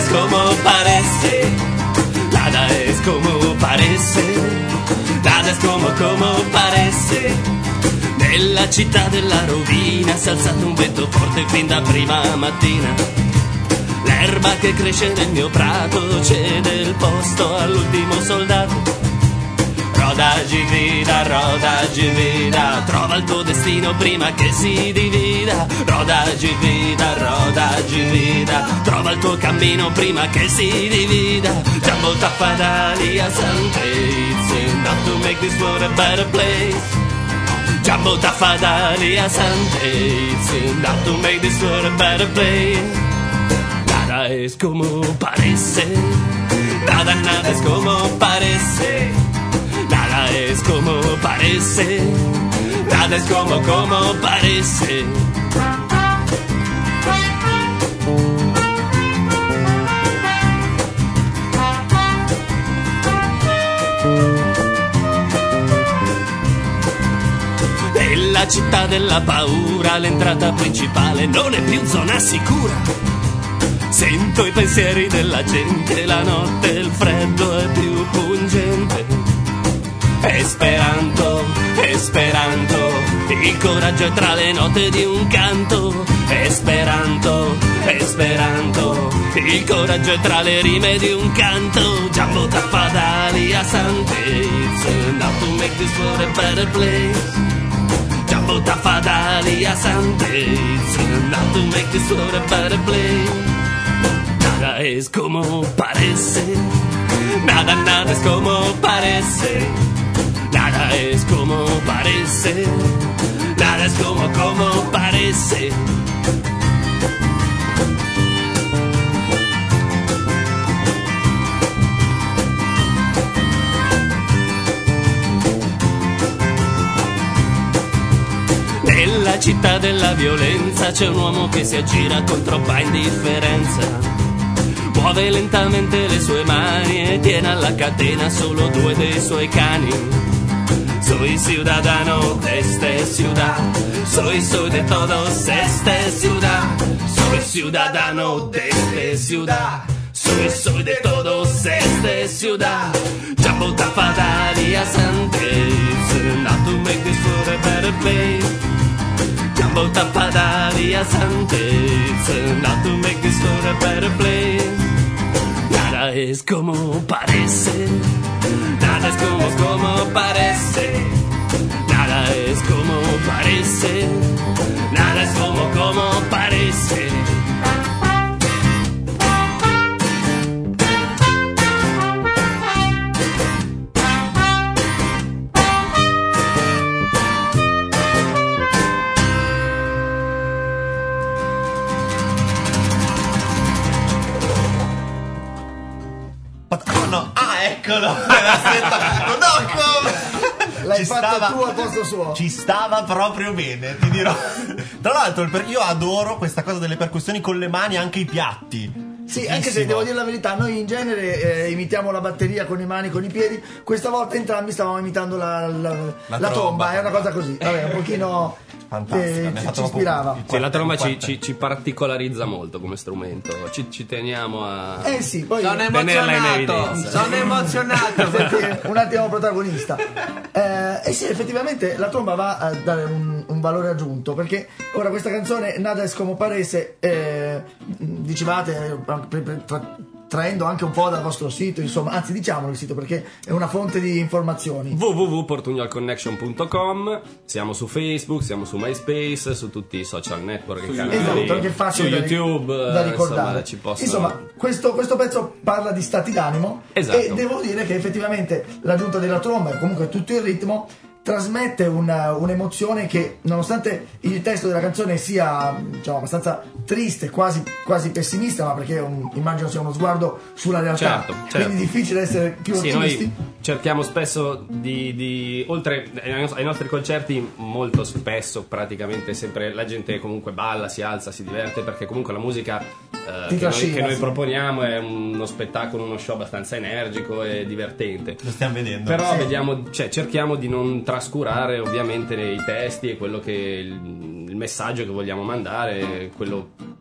es como parece, nada es como parece, nada es como como parece. Nella città della rovina si è alzato un vento forte fin da prima mattina. L'erba che cresce nel mio prato cede il posto all'ultimo soldato. Roda givida, roda givida, trova il tuo destino prima che si divida. Roda givida, roda givida, trova il tuo cammino prima che si divida. Jumbo Taffadali a Sant'Eiz, not to make this world a better place. Jumbo Taffadali a Sant'Eiz, not to make this world a better place. Nada es como parece, nada, nada es como parece. Nada es como parece, nada es como como parece. Nella città della paura l'entrata principale non è più zona sicura. Sento i pensieri della gente, la notte il freddo è più pungente. Esperanto, Esperanto, il coraggio è tra le note di un canto. Esperanto, Esperanto, il coraggio è tra le rime di un canto. Jumbo Taffadali a Sant'Eiz, not to make this world a better place. Jumbo Taffadali a Sant'Eiz, not to make this world a better place. Nada es como parece, nada, nada es como parece. Nada es como parece, nada es como como parece. Nella città della violenza c'è un uomo che si aggira con troppa indifferenza. Muove lentamente le sue mani e tiene alla catena solo due dei suoi cani. Soy ciudadano de esta ciudad, soy, soy de todos esta ciudad. Soy ciudadano de esta ciudad, soy, soy de todos esta ciudad. Jumbo Taffadali a Sant'Eiz, not to make this world a better place. Jumbo Taffadali a Sant'Eiz, not to make this world a better place. Nada es como parece, nada es como como parece. Nada es como parece, nada es como como parece. No, ah, eccolo! No, L'hai ci fatto stava, tu a posto suo. Ci stava proprio bene, ti dirò. Tra l'altro, il per- io adoro questa cosa delle percussioni con le mani, anche i piatti. Sì, anche se devo dire la verità, noi in genere eh, imitiamo la batteria con le mani, con i piedi. Questa volta entrambi stavamo imitando la, la, la, la tromba, è una cosa così. Vabbè, un pochino eh, ci, ci ispirava. Sì, la tromba ci, ci, ci particolarizza molto come strumento. Ci, ci teniamo a Eh sì, poi Sono tenerla in emozionato, evidenza. sono emozionato. perché un attimo protagonista. Eh, e sì, effettivamente la tromba va a dare un, un valore aggiunto, perché ora questa canzone Nada es como parece, eh, dicevate pre- pre- tra- traendo anche un po' dal vostro sito, insomma, anzi diciamolo il sito perché è una fonte di informazioni. w w w punto portugnolconnection punto com. Siamo su Facebook, siamo su MySpace, su tutti i social network e canali, Esatto, anche su facile da, YouTube, da ricordare. insomma, ci possono... Insomma, questo, questo pezzo parla di stati d'animo. Esatto. E devo dire che effettivamente l'aggiunta della tromba e comunque tutto il ritmo trasmette una, un'emozione che, nonostante il testo della canzone sia, diciamo, abbastanza triste, quasi, quasi pessimista, ma perché un, immagino sia uno sguardo sulla realtà, Certo, certo. quindi difficile essere più Sì, ottimisti. noi cerchiamo spesso di, di oltre ai nostri concerti, molto spesso, praticamente sempre la gente comunque balla, si alza, si diverte, perché comunque la musica eh, Ti che, noi, trascina, che noi sì. proponiamo è uno spettacolo, uno show abbastanza energico e divertente. Lo stiamo vedendo. Però Sì. vediamo, cioè, cerchiamo di non trascurare ovviamente i testi e quello che il, il messaggio che vogliamo mandare, quello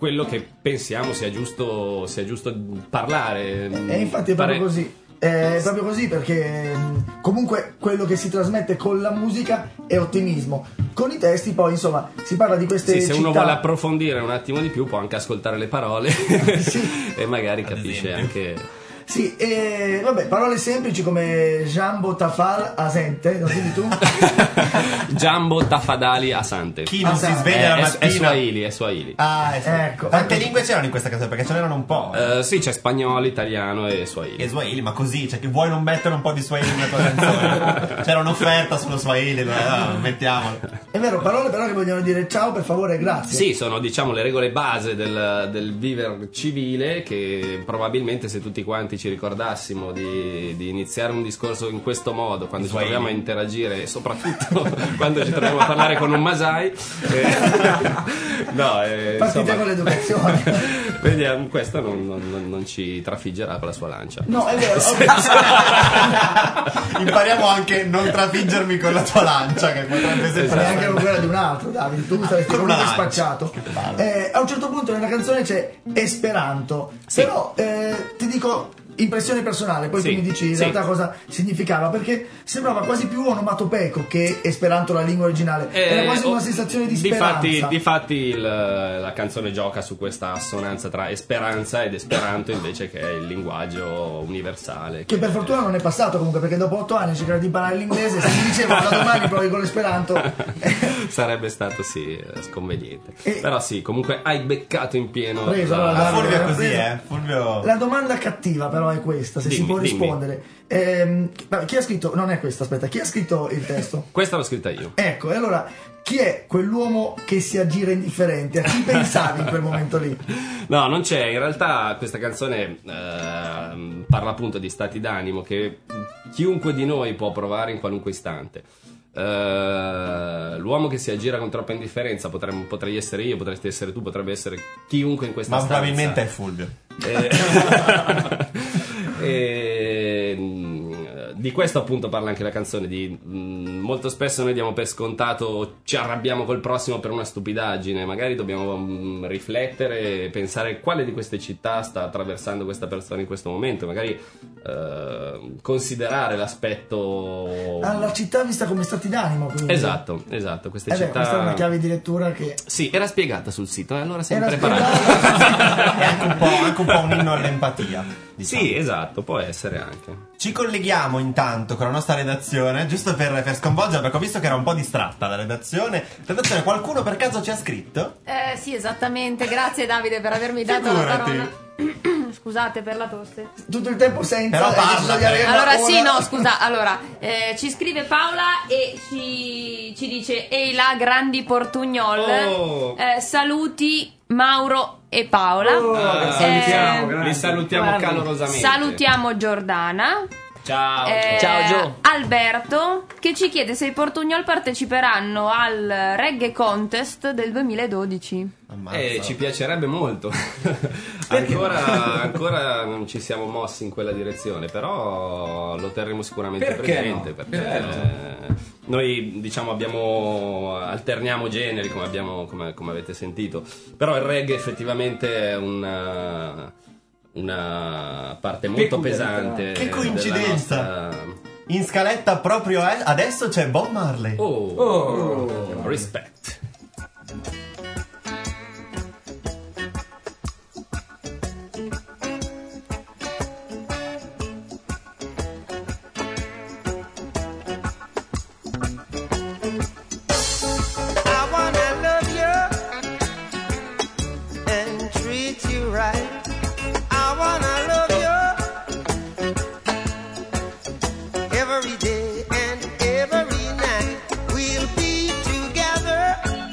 quello che pensiamo sia giusto, sia giusto parlare. E infatti è proprio Pare- così. È proprio così perché mh, comunque quello che si trasmette con la musica è ottimismo. Con i testi poi insomma si parla di queste Sì, se uno città. vuole approfondire un attimo di più può anche ascoltare le parole e magari capisce anche. Sì, e vabbè, parole semplici come Jambo Tafal Asente, lo dici tu? Jumbo Tafadali Asante. Chi non si sveglia la È- è- mattina. È Swahili, è Swahili. Ah, ecco. Ecco. Quante lingue c'erano in questa canzone? Perché ce n'erano un po'. Eh, sì, c'è spagnolo, italiano e Swahili. E Swahili, ma così, cioè che vuoi non mettere un po' di Swahili nella tua canzone? C'era un'offerta sullo Swahili, allora, mettiamolo. È vero, parole però che vogliono dire ciao, per favore, grazie. Sì, sono diciamo le regole base del, del viver civile che probabilmente se tutti quanti ci ricordassimo di, di iniziare un discorso in questo modo quando ci Swahili. troviamo a interagire e soprattutto quando ci troviamo a parlare con un Masai eh, no, eh, Partite insomma, con l'educazione. vediamo, questo non, non- non ci trafiggerà con la sua lancia. No, è vero. Impariamo anche non trafiggermi con la tua lancia, che potrebbe sembrare Neanche con quella di un altro, Davide. Tu saresti Con una comunque lancia. spacciato. Eh, a un certo punto nella canzone c'è Esperanto. Sì. Però eh, ti dico impressione personale, poi Sì, tu mi dici in sì. realtà cosa significava, perché sembrava quasi più onomatopeico che Esperanto la lingua originale. Era Eh, quasi oh, una sensazione di speranza. Difatti, difatti il- la canzone gioca su questa assonanza tra esperanza ed esperanto invece che è il linguaggio universale. Che per fortuna non è passato comunque, perché dopo otto anni cercare di imparare l'inglese, se mi dicevano da domani provi con l'esperanto. Sarebbe stato sì eh, sconveniente. E- Però sì, comunque hai beccato in pieno. Preso, la- allora, Ah, Fulvio è Davide, così, preso. eh. Fulvio. La domanda cattiva però è questa, se si Dimmi, può dimmi. rispondere. Ehm, chi- chi ha scritto? Non è questa, aspetta, chi ha scritto il testo? Questa l'ho scritta io. Ecco, e allora chi è quell'uomo che si aggira indifferente? A chi pensavi in quel momento lì? No, non c'è. In realtà questa canzone ehm, parla appunto di stati d'animo che chiunque di noi può provare in qualunque istante. Eh, l'uomo che si aggira con troppa indifferenza potremmo- potrei essere io, potresti essere tu, potrebbe essere chiunque in questa Ma stanza. probabilmente è Fulvio. Eh, e, mh, di questo appunto parla anche la canzone di mh, molto spesso noi diamo per scontato, ci arrabbiamo col prossimo per una stupidaggine, magari dobbiamo mh, riflettere e pensare quale di queste città sta attraversando questa persona in questo momento, magari eh, considerare l'aspetto Alla città vista come stati d'animo, quindi. esatto, esatto, queste Eh beh, città questa è una chiave di lettura che sì, era spiegata sul sito e allora siamo era preparati. spiegata. È anche un po', anche un po' un inno all'empatia. diciamo. Sì, esatto, può essere anche. Ci colleghiamo intanto con la nostra redazione, giusto per, per sconvolgere, perché ho visto che era un po' distratta la redazione. Redazione, qualcuno per caso ci ha scritto? Eh sì, esattamente. Grazie Davide per avermi dato Figurati. la parola. Scusate per la tosse. Tutto il tempo senza Però e parla, deciso di eh. averla Allora ora. sì, no, scusa, allora eh, ci scrive Paola e ci, ci dice ehi là, grandi portugnol, Oh. eh, saluti Mauro e Paola. Oh, Eh, salutiamo, grazie. Li salutiamo Guarda. calorosamente. salutiamo Giordana. Ciao. Eh, Ciao, Gio. Alberto che ci chiede se i Portugnol parteciperanno al Reggae Contest del duemiladodici. Ammazza. Eh, ci piacerebbe molto. ancora, ancora non ci siamo mossi in quella direzione, però lo terremo sicuramente Perché presente. no? Perché Certo. eh, noi diciamo abbiamo alterniamo generi come, abbiamo, come, come avete sentito, però il reggae effettivamente è una, una parte molto Peculiarità. pesante. Che coincidenza. della nostra- In scaletta proprio eh, adesso c'è Bob Marley. Oh, Oh. respect. I wanna love you and treat you right. I wanna love you every day and every night. We'll be together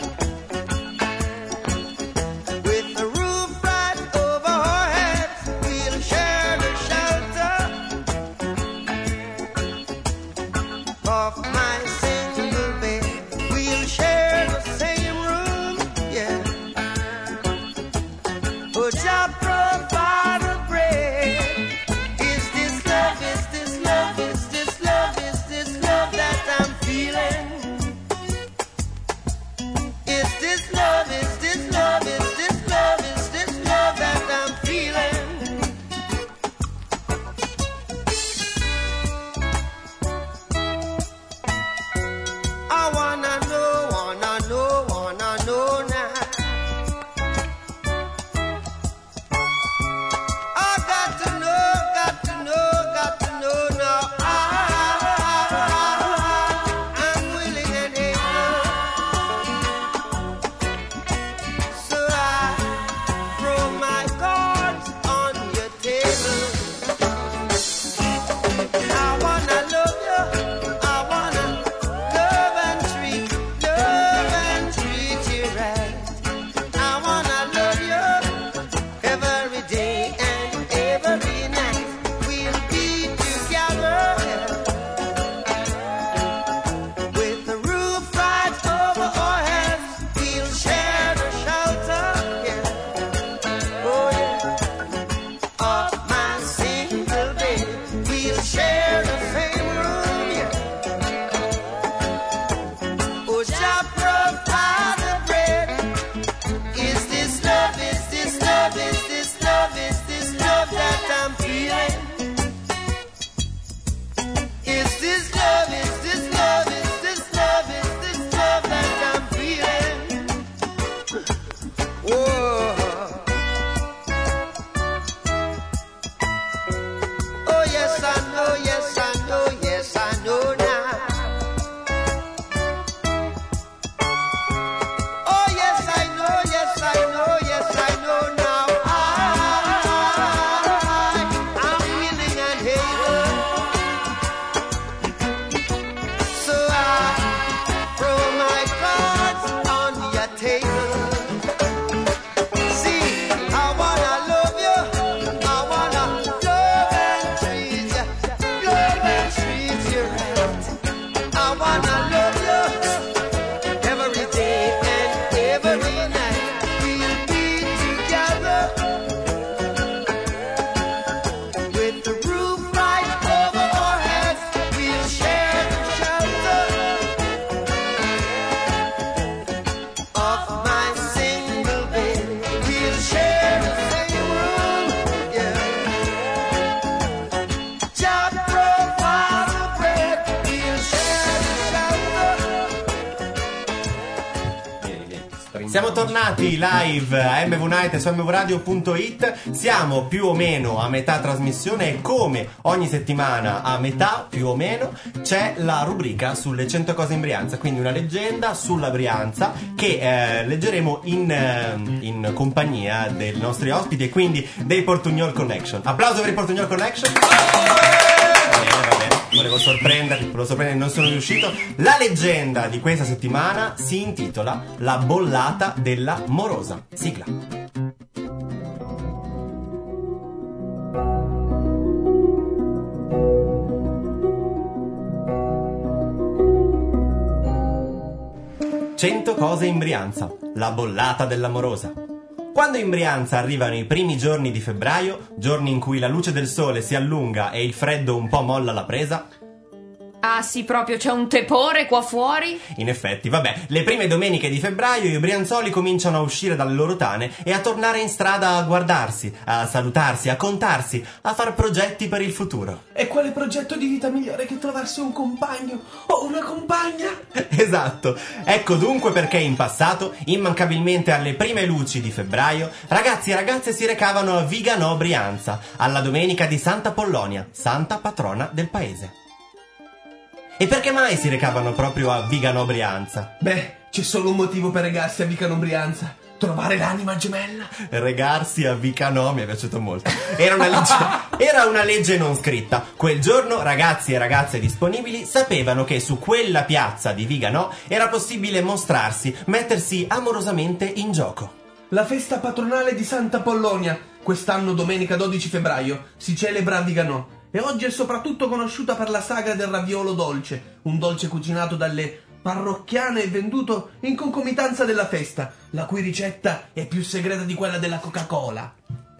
Siamo tornati live a M V Night e su m v radio punto it. Siamo più o meno a metà trasmissione e come ogni settimana a metà più o meno c'è la rubrica sulle cento cose in Brianza, quindi una leggenda sulla Brianza che eh, leggeremo in, eh, in compagnia dei nostri ospiti e quindi dei Portugnol Connection. Applauso per i Portugnol Connection. Va bene, va bene. Volevo sorprendervi, volevo sorprendervi, non sono riuscito. La leggenda di questa settimana si intitola La bollata della Morosa. Sigla. Cento cose in Brianza. La bollata della Morosa. Quando in Brianza arrivano i primi giorni di febbraio, giorni in cui la luce del sole si allunga e il freddo un po' molla la presa. Ah sì, proprio c'è un tepore qua fuori? In effetti, vabbè, le prime domeniche di febbraio i brianzoli cominciano a uscire dalle loro tane e a tornare in strada a guardarsi, a salutarsi, a contarsi, a far progetti per il futuro. E quale progetto di vita migliore che trovarsi un compagno o una compagna? Esatto. Ecco dunque perché in passato, immancabilmente alle prime luci di febbraio, ragazzi e ragazze si recavano a Viganò Brianza, alla domenica di Santa Pollonia, santa patrona del paese. E perché mai si recavano proprio a Viganò Brianza? Beh, c'è solo un motivo per regarsi a Viganò Brianza: trovare l'anima gemella. Regarsi a Viganò mi è piaciuto molto. Era una legge, era una legge non scritta. Quel giorno ragazzi e ragazze disponibili sapevano che su quella piazza di Viganò era possibile mostrarsi, mettersi amorosamente in gioco. La festa patronale di Santa Pollonia, quest'anno domenica dodici febbraio, si celebra a Viganò. E oggi è soprattutto conosciuta per la sagra del raviolo dolce, un dolce cucinato dalle parrocchiane e venduto in concomitanza della festa, la cui ricetta è più segreta di quella della Coca-Cola.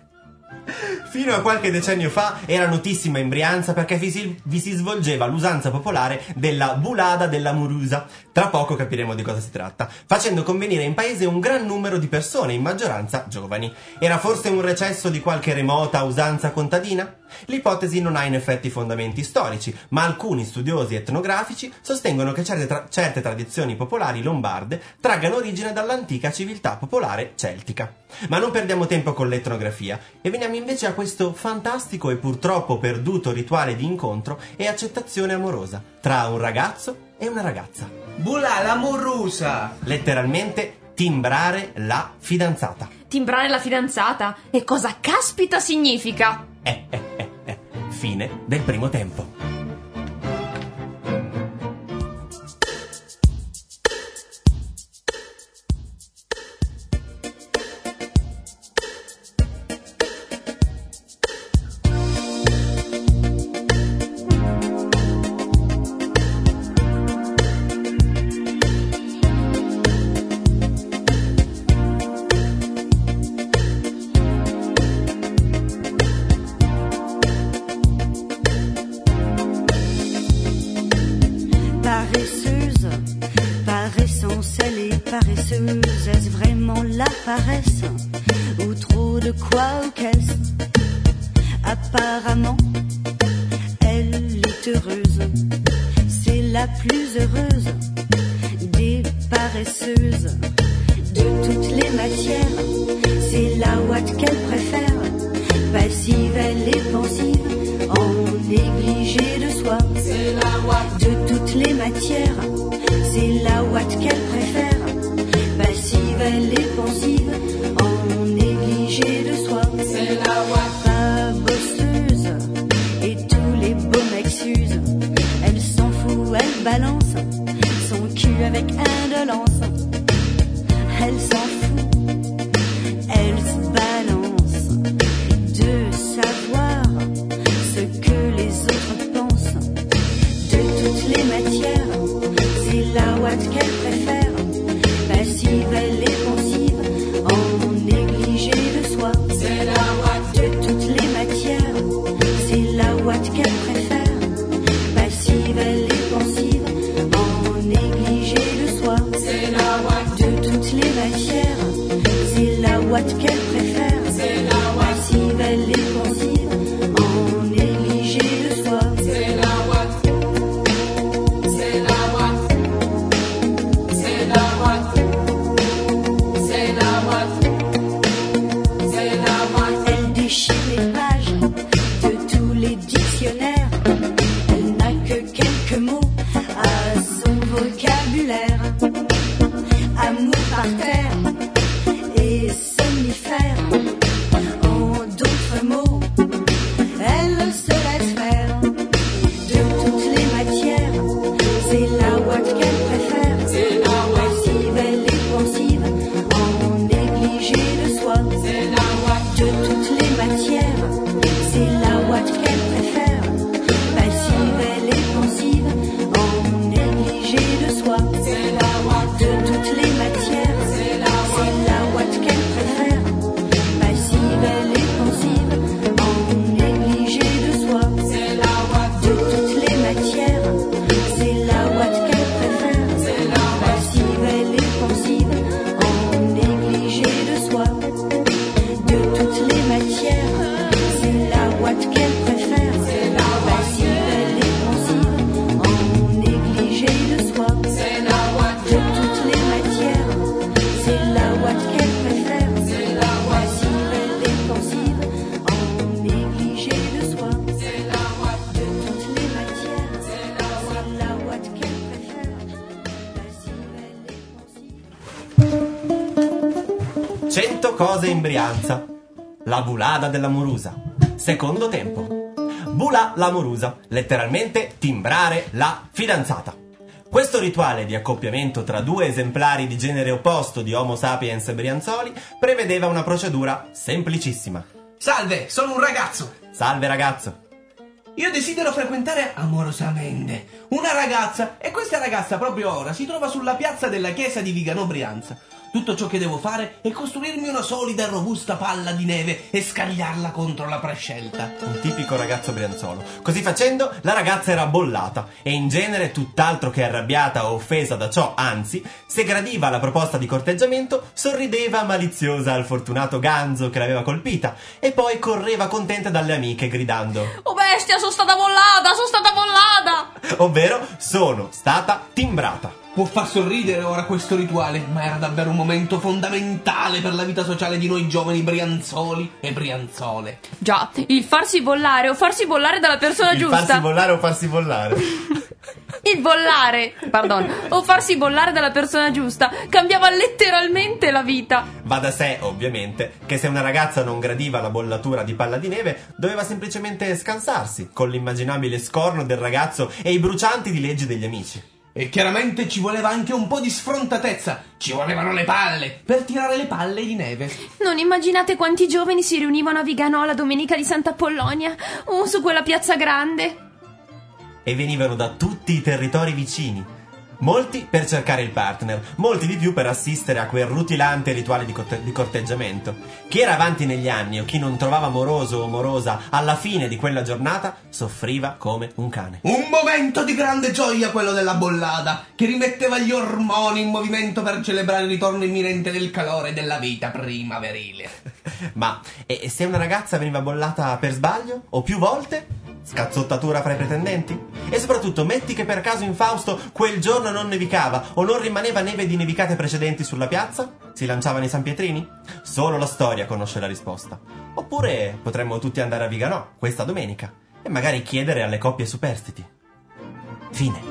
Fino a qualche decennio fa era notissima in Brianza perché vi si, vi si svolgeva l'usanza popolare della bulada della Murusa. Tra poco capiremo di cosa si tratta, facendo convenire in paese un gran numero di persone, in maggioranza giovani. Era forse un recesso di qualche remota usanza contadina? L'ipotesi non ha in effetti fondamenti storici, ma alcuni studiosi etnografici sostengono che certe, tra- certe tradizioni popolari lombarde traggano origine dall'antica civiltà popolare celtica. Ma non perdiamo tempo con l'etnografia e veniamo invece a questo fantastico e purtroppo perduto rituale di incontro e accettazione amorosa tra un ragazzo e una ragazza. Bulà la morrusa! Letteralmente timbrare la fidanzata. Timbrare la fidanzata? E cosa caspita significa? Eh, eh, eh, eh. Fine del primo tempo. Paresseuse, par essence elle est paresseuse. Est-ce vraiment la paresse ou trop de quoi ou qu'est-ce? Apparemment, elle est heureuse. C'est la plus heureuse des paresseuses. De toutes les matières, c'est la ouate qu'elle préfère. Passive, elle est pensive, en négligé de soi. C'est la ouate. De toutes les matières, c'est la ouate qu'elle préfère. Passive, elle est pensive, en négligé de soi. C'est la ouate. Pas bosseuse, et tous les beaux mecs s'usent. Elle s'en fout, elle balance son cul avec indolence. Elle s'en fout, elle se balance de savoir ce que les autres pensent. De toutes les matières, quelques mots à son vocabulaire. Amour par terre et somnifère. En d'autres mots, elle se laisse faire. De toutes les matières, c'est la ouate qu'elle préfère. C'est la passive, elle est pensive, en négligé de soi. C'est la ouate de toutes les matières, c'est la ouate qu'elle préfère. Passive, elle est pensive, en négligé de soi. C'est la ouate de toutes les matières, c'est la ouate qu'elle préfère. Passive, elle est pensive, en négligé de soi. C'est la ouate de toutes les matières, c'est la ouate qu'elle préfère. C'est la passive, elle est pensive, en négligé de soi. De toutes les matières, c'est la ouate qu'elle préfère. C'est la passive, elle est pensive, en négligé de soi. C'est la ouate de toutes les matières, c'est la ouate qu'elle préfère. C'est la passive, elle est pensive, en négligé de soi. C'est la ouate de toutes les matières, c'est la ouate qu'elle préfère. Passive, elle est pensive. cento cose in Brianza. La bulada della Morusa. Secondo tempo. Bula la Morusa, letteralmente timbrare la fidanzata. Questo rituale di accoppiamento tra due esemplari di genere opposto di Homo sapiens brianzoli prevedeva una procedura semplicissima. Salve, sono un ragazzo. Salve ragazzo. Io desidero frequentare amorosamente una ragazza e questa ragazza proprio ora si trova sulla piazza della chiesa di Vigano Brianza. Tutto ciò che devo fare è costruirmi una solida e robusta palla di neve e scagliarla contro la prescelta. Un tipico ragazzo brianzolo. Così facendo, la ragazza era bollata e in genere tutt'altro che arrabbiata o offesa da ciò, anzi, se gradiva la proposta di corteggiamento, sorrideva maliziosa al fortunato ganzo che l'aveva colpita e poi correva contenta dalle amiche gridando: Oh bestia, sono stata bollata, sono stata bollata! ovvero sono stata timbrata. Può far sorridere ora questo rituale, ma era davvero un momento fondamentale per la vita sociale di noi giovani brianzoli e brianzole. Già, il farsi bollare o farsi bollare dalla persona Il giusta. farsi bollare o farsi bollare. Il bollare, pardon, o farsi bollare dalla persona giusta cambiava letteralmente la vita. Va da sé, ovviamente, che se una ragazza non gradiva la bollatura di palla di neve, doveva semplicemente scansarsi con l'immaginabile scorno del ragazzo e i brucianti dileggi degli amici. E chiaramente ci voleva anche un po' di sfrontatezza. Ci volevano le palle per tirare le palle di neve. Non immaginate quanti giovani si riunivano a Viganò la domenica di Santa Apollonia, o su quella piazza grande. E venivano da tutti i territori vicini. Molti per cercare il partner, molti di più per assistere a quel rutilante rituale di, corte- di corteggiamento. Chi era avanti negli anni o chi non trovava moroso o morosa alla fine di quella giornata soffriva come un cane. Un momento di grande gioia quello della bollata, che rimetteva gli ormoni in movimento per celebrare il ritorno imminente del calore della vita primaverile. Ma e se una ragazza veniva bollata per sbaglio o più volte? Scazzottatura fra i pretendenti? E soprattutto metti che per caso in Fausto quel giorno non nevicava o non rimaneva neve di nevicate precedenti sulla piazza? Si lanciavano i San Pietrini? Solo la storia conosce la risposta. Oppure potremmo tutti andare a Viganò questa domenica e magari chiedere alle coppie superstiti. Fine.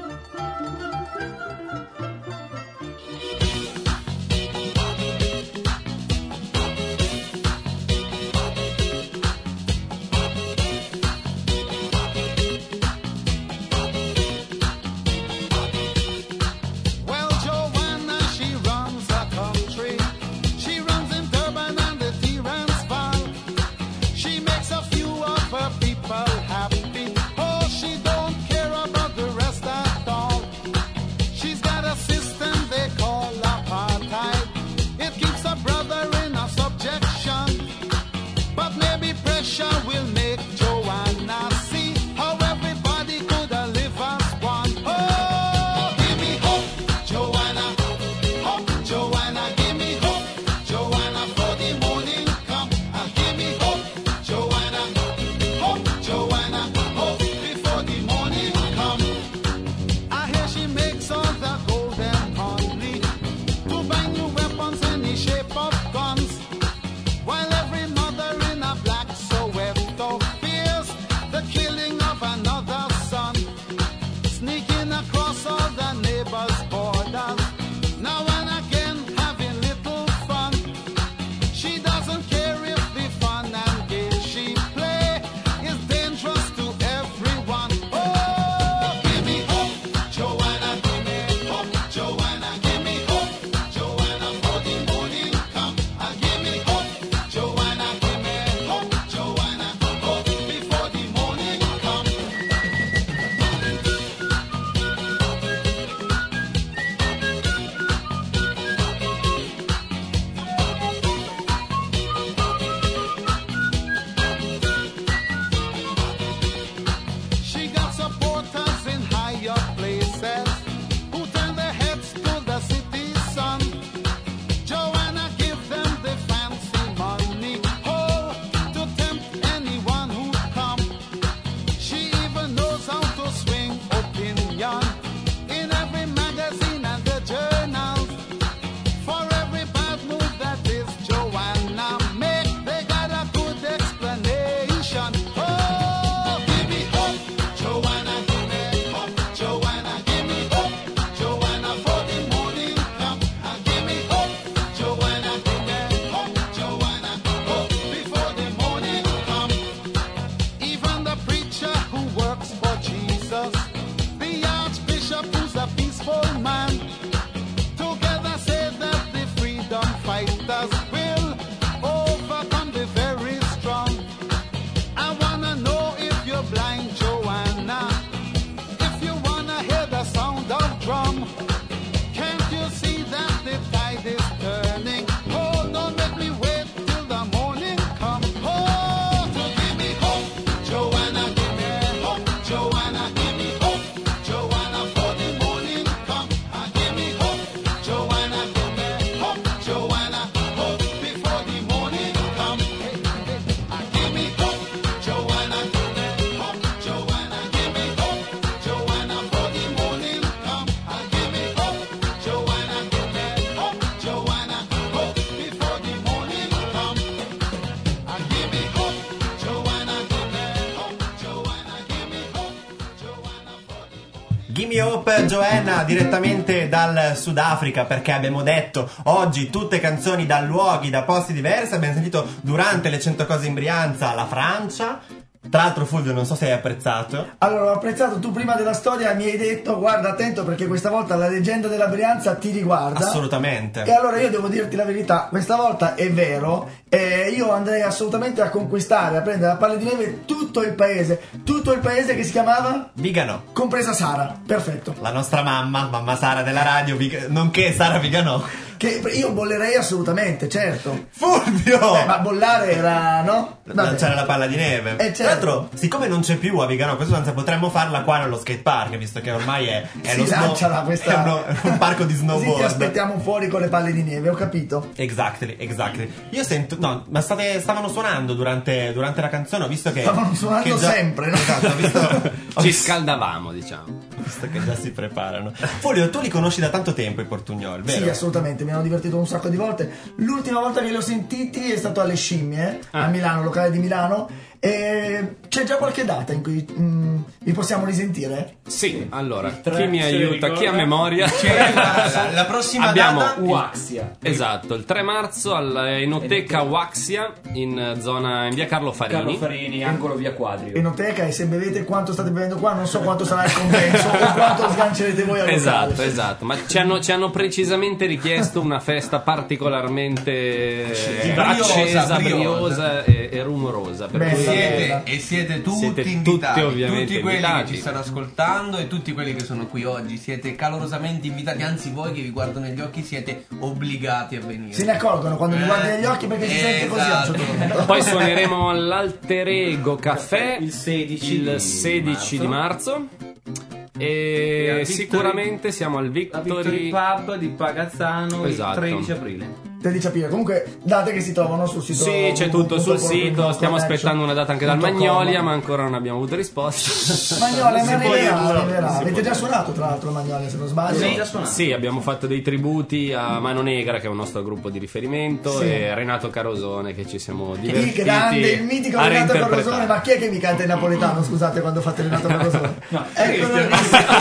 Well, Joanna, she runs a country. She runs in Durban and the Transvaal. She makes a few of her people happy. Oh, she don't care about the rest Gimme Hope Joanna direttamente dal Sudafrica, perché abbiamo detto oggi tutte canzoni da luoghi, da posti diversi. Abbiamo sentito durante le cento cose in Brianza la Francia. Tra l'altro Fulvio, non so se hai apprezzato. Allora, ho apprezzato, tu prima della storia mi hai detto guarda attento perché questa volta la leggenda della Brianza ti riguarda. Assolutamente. E allora io devo dirti la verità, questa volta è vero, eh, io andrei assolutamente a conquistare, a prendere a palle di neve tutto il paese, tutto il paese che si chiamava? Viganò. Compresa Sara, perfetto. La nostra mamma, mamma Sara della radio, Viga- nonché Sara Viganò. Che io bollerei assolutamente, certo. Fulvio! Eh, ma bollare era, no? Non c'era la palla di neve. Eh, certo. Tra l'altro, siccome non c'è più a Viganò, questa danza potremmo farla qua nello skate park, visto che ormai è, è Sì, lo snow- lanciala questa- è uno- un parco di Così ti snowboard. aspettiamo fuori con le palle di neve, ho capito. Exactly, exactly. Io sento, no, ma state, stavano suonando durante, durante la canzone, ho visto che... Stavano suonando che già- sempre, no? Esatto, ho visto, ho Ci visto- scaldavamo, diciamo. visto che già si preparano. Fulvio, tu li conosci da tanto tempo i Portugnol, vero? Sì, assolutamente, mi hanno divertito un sacco di volte. L'ultima volta che li ho sentiti è stato alle Scimmie, Ah. a Milano, locale di Milano. E c'è già qualche data in cui mm, li possiamo risentire? Sì, allora, tre, chi mi se aiuta, ricorda. chi ha memoria? C'è la, la- la prossima Abbiamo data Uaxia. Esatto, il tre marzo all'Enoteca Waxia in zona in via Carlo Farini. Carlo Farini, angolo via Quadrio. Enoteca, e se bevete quanto state bevendo qua, non so quanto sarà il compenso o quanto sgancerete voi al Esatto, locale. esatto, ma ci hanno, ci hanno precisamente richiesto una festa particolarmente eh, Briosa, accesa, briosa. briosa e, e rumorosa. Per Beh, cui siete, e siete tutti Siete tutti invitati, ovviamente tutti quelli invitati. che ci stanno ascoltando e tutti quelli che sono qui oggi siete calorosamente invitati, anzi voi che vi guardo negli occhi siete obbligati a venire. Se ne accorgono quando mi Eh, guardi negli occhi perché si sente così a un certo esatto. punto. Poi suoneremo all'Alter Ego Caffè Il sedici il di sedici di marzo. E E al Victory- sicuramente siamo al La Victory Victory. Pub di Pagazzano Esatto. il tredici aprile. tredici aprile. Comunque date che si trovano sul sito. Sì, c'è tutto sul sito. Stiamo Connection aspettando una data anche dal punto com. Magnolia, ma ancora non abbiamo avuto risposta. Magnolia, ma Si può arriverà, dirlo. arriverà. Si può Avete già dirlo. suonato tra l'altro Magnolia, se non sbaglio. Sì, già suonato. Sì, abbiamo fatto dei tributi a Mano Negra, che è un nostro gruppo di riferimento, Sì. e Renato Carosone, che ci siamo Il divertiti grande, il mitico a Renato reinterpretare. Carosone, ma chi è che mi canta in napoletano? Scusate, quando fate Renato Carosone? No, Eccolo lì.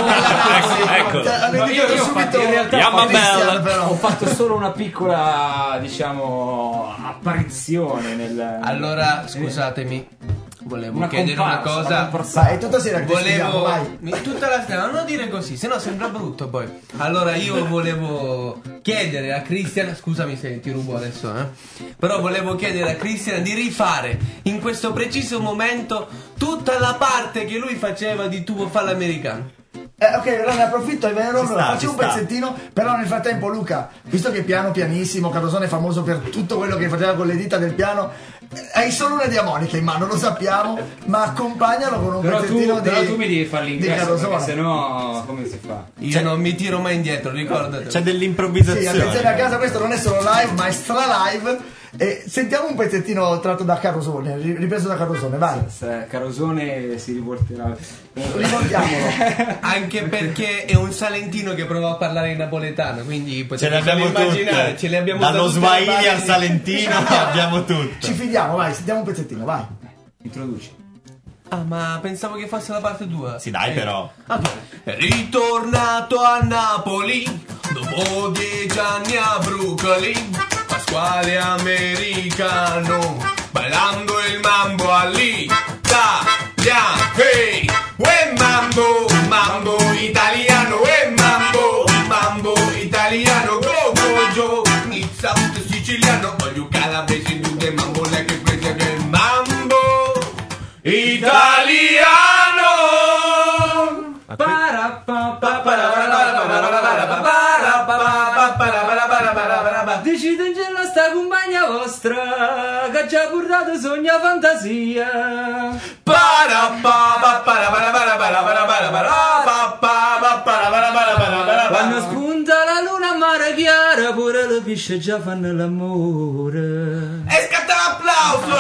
Ecco. Hanno No, io- indicato io ho fatto- subito in realtà Yamma Cristian, Bella. però. Ho fatto solo una piccola, diciamo, apparizione nel. Allora, scusatemi, volevo Una chiedere comparsa, una una cosa. comparsata. Vai, tutta sera che ti scriviamo, Volevo vai. mi- tutta la sera, non dire così, sennò sembra brutto poi. Allora io volevo chiedere a Christian, scusami se ti rubo adesso, eh. Però volevo chiedere a Christian di rifare in questo preciso momento tutta la parte che lui faceva di tubo fallo americano. Eh, ok, allora ne approfitto, è vero, Ci sta, allora, ci faccio un sta. pezzettino, però nel frattempo Luca, visto che piano pianissimo, Carosone è famoso per tutto quello che faceva con le dita del piano, eh, hai solo una diamonica in mano, lo sappiamo, ma accompagnalo con un Però pezzettino tu, di, però tu mi devi fare di l'ingresso, perché Carosone. sennò come si fa? Io non mi tiro mai indietro, ricordate. C'è Sì, dell'improvvisazione. attenzione a casa, questo non è solo live, ma è stra live. E sentiamo un pezzettino tratto da Carosone, ri- ripreso da Carosone, vai. Se Carosone si rivolterà. Rivoltiamolo. Anche perché è un salentino che prova a parlare in napoletano, quindi Ce potete le abbiamo solo immaginare, tutte. ce le abbiamo Dallo da tutte le Swahili parti. al Salentino abbiamo tutto. Ci fidiamo, vai, sentiamo un pezzettino, vai. Introduci. Ah, ma pensavo che fosse la parte tua. Sì, dai, però. Ritornato a Napoli dopo dieci anni a Brooklyn, Pasquale americano, ballando il mambo all'Italia. Hey, uè mambo, mambo italiano, uè mambo, mambo italiano, go go Joe, it's up to siciliano, all you calabrese do the mambo like a crazy again, mambo italiano. Decide in gelo sta compagna vostra che ci ha portato sogna fantasia. Quando spunta la luna a mare chiara, pure le pesce già fanno l'amore. E scatta l'applauso!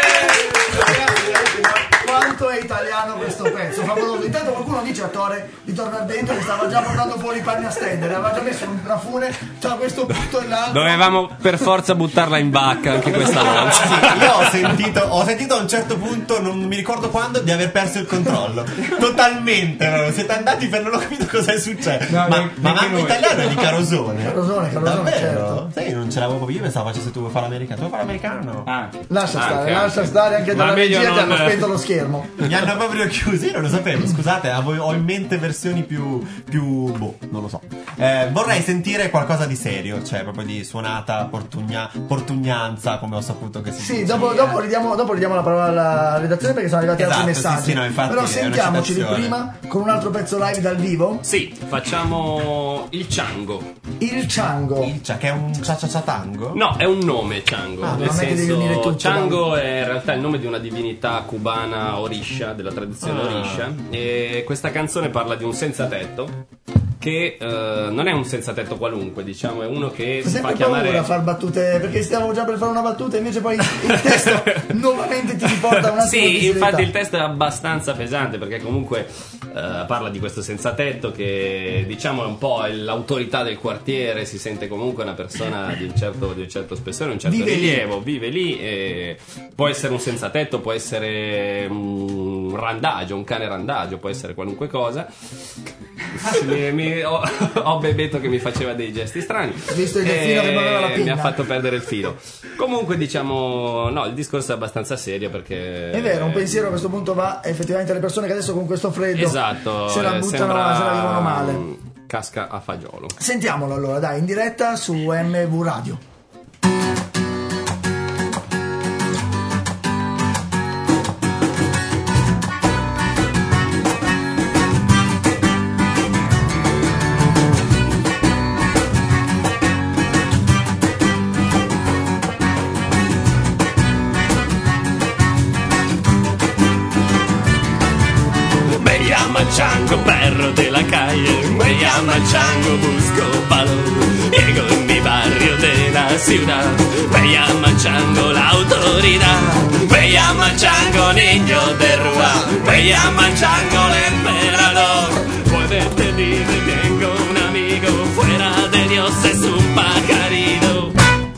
Quanto è italiano questo pezzo, favoloso. Intanto qualcuno dice attore di tornare dentro che stava già portando fuori i panni a stendere, aveva già messo un rafune tra questo punto e l'altro. Dovevamo per forza buttarla in bacca anche questa volta. Sì, io ho sentito, ho sentito a un certo punto, non mi ricordo quando, di aver perso il controllo. Totalmente, no? Siete andati per non ho capito cosa è successo. No, ma neanche ma manco noi. italiano è di Carosone. Carosone, Carosone, Davvero? certo. Sai, non ce l'avevo proprio. Io pensavo facesse tu vuoi fare l'americano. Tu vuoi fare l'americano? Ah, Lascia Anche, stare, anche. lascia stare, anche Ma dalla meglio regia ti non- hanno spento lo schermo. Mi hanno proprio chiusi, io non lo sapevo. Scusate, avevo- ho in mente versioni più. più. boh, non lo so. Eh, vorrei sentire qualcosa di serio, cioè proprio di suonata, portugna, portugnanza, come ho saputo che si Sì, dice. dopo, dopo, ridiamo, dopo ridiamo la parola alla redazione perché sono arrivati Esatto, altri sì, messaggi. sì, no, infatti Però è una sentiamoci di citazione. prima con un altro pezzo live dal vivo. Sì, facciamo il Ciango. Il Ciango. Il cia, che è un cia cia cia tango? No, è un nome Ciango. Ah, nel non è che devi unire senso, tutto, Ciango è in realtà il nome di una divinità cubana Orisha, della tradizione Ah. Orisha. E questa canzone parla di un senza tetto che eh, non è un senza tetto qualunque, diciamo, è uno che Fa si fa sempre paura chiamare. a far battute perché stiamo già per fare una battuta e invece poi il testo nuovamente ti riporta un attimo di Sì, serietà. infatti il testo è abbastanza pesante perché comunque eh, parla di questo senza tetto che diciamo è un po' l'autorità del quartiere, si sente comunque una persona di un certo, di un certo spessore, un certo Vive lì. rilievo, vive lì e può essere un senza tetto, può essere un randagio, un cane randagio, può essere qualunque cosa. Mi- mi- ho, ho Bebeto che mi faceva dei gesti strani. Visto il delfino e che muoveva la mi pinna. ha fatto perdere il filo. Comunque diciamo no, il discorso è abbastanza serio perché È vero, un pensiero a questo punto va effettivamente alle persone che adesso con questo freddo esatto, se la eh, buttano, sembra se la vivono male. mm, casca a fagiolo. Sentiamolo allora, dai, in diretta su M V Radio. Me llama Chango, perro de la calle, me llama Chango, busco valor. Llego en mi barrio de la ciudad, me llama Chango la autoridad. Me llama Chango, niño de Rúa, me llama Chango el emperador. Puedes dime, tengo un amigo, fuera de Dios es un pajarito.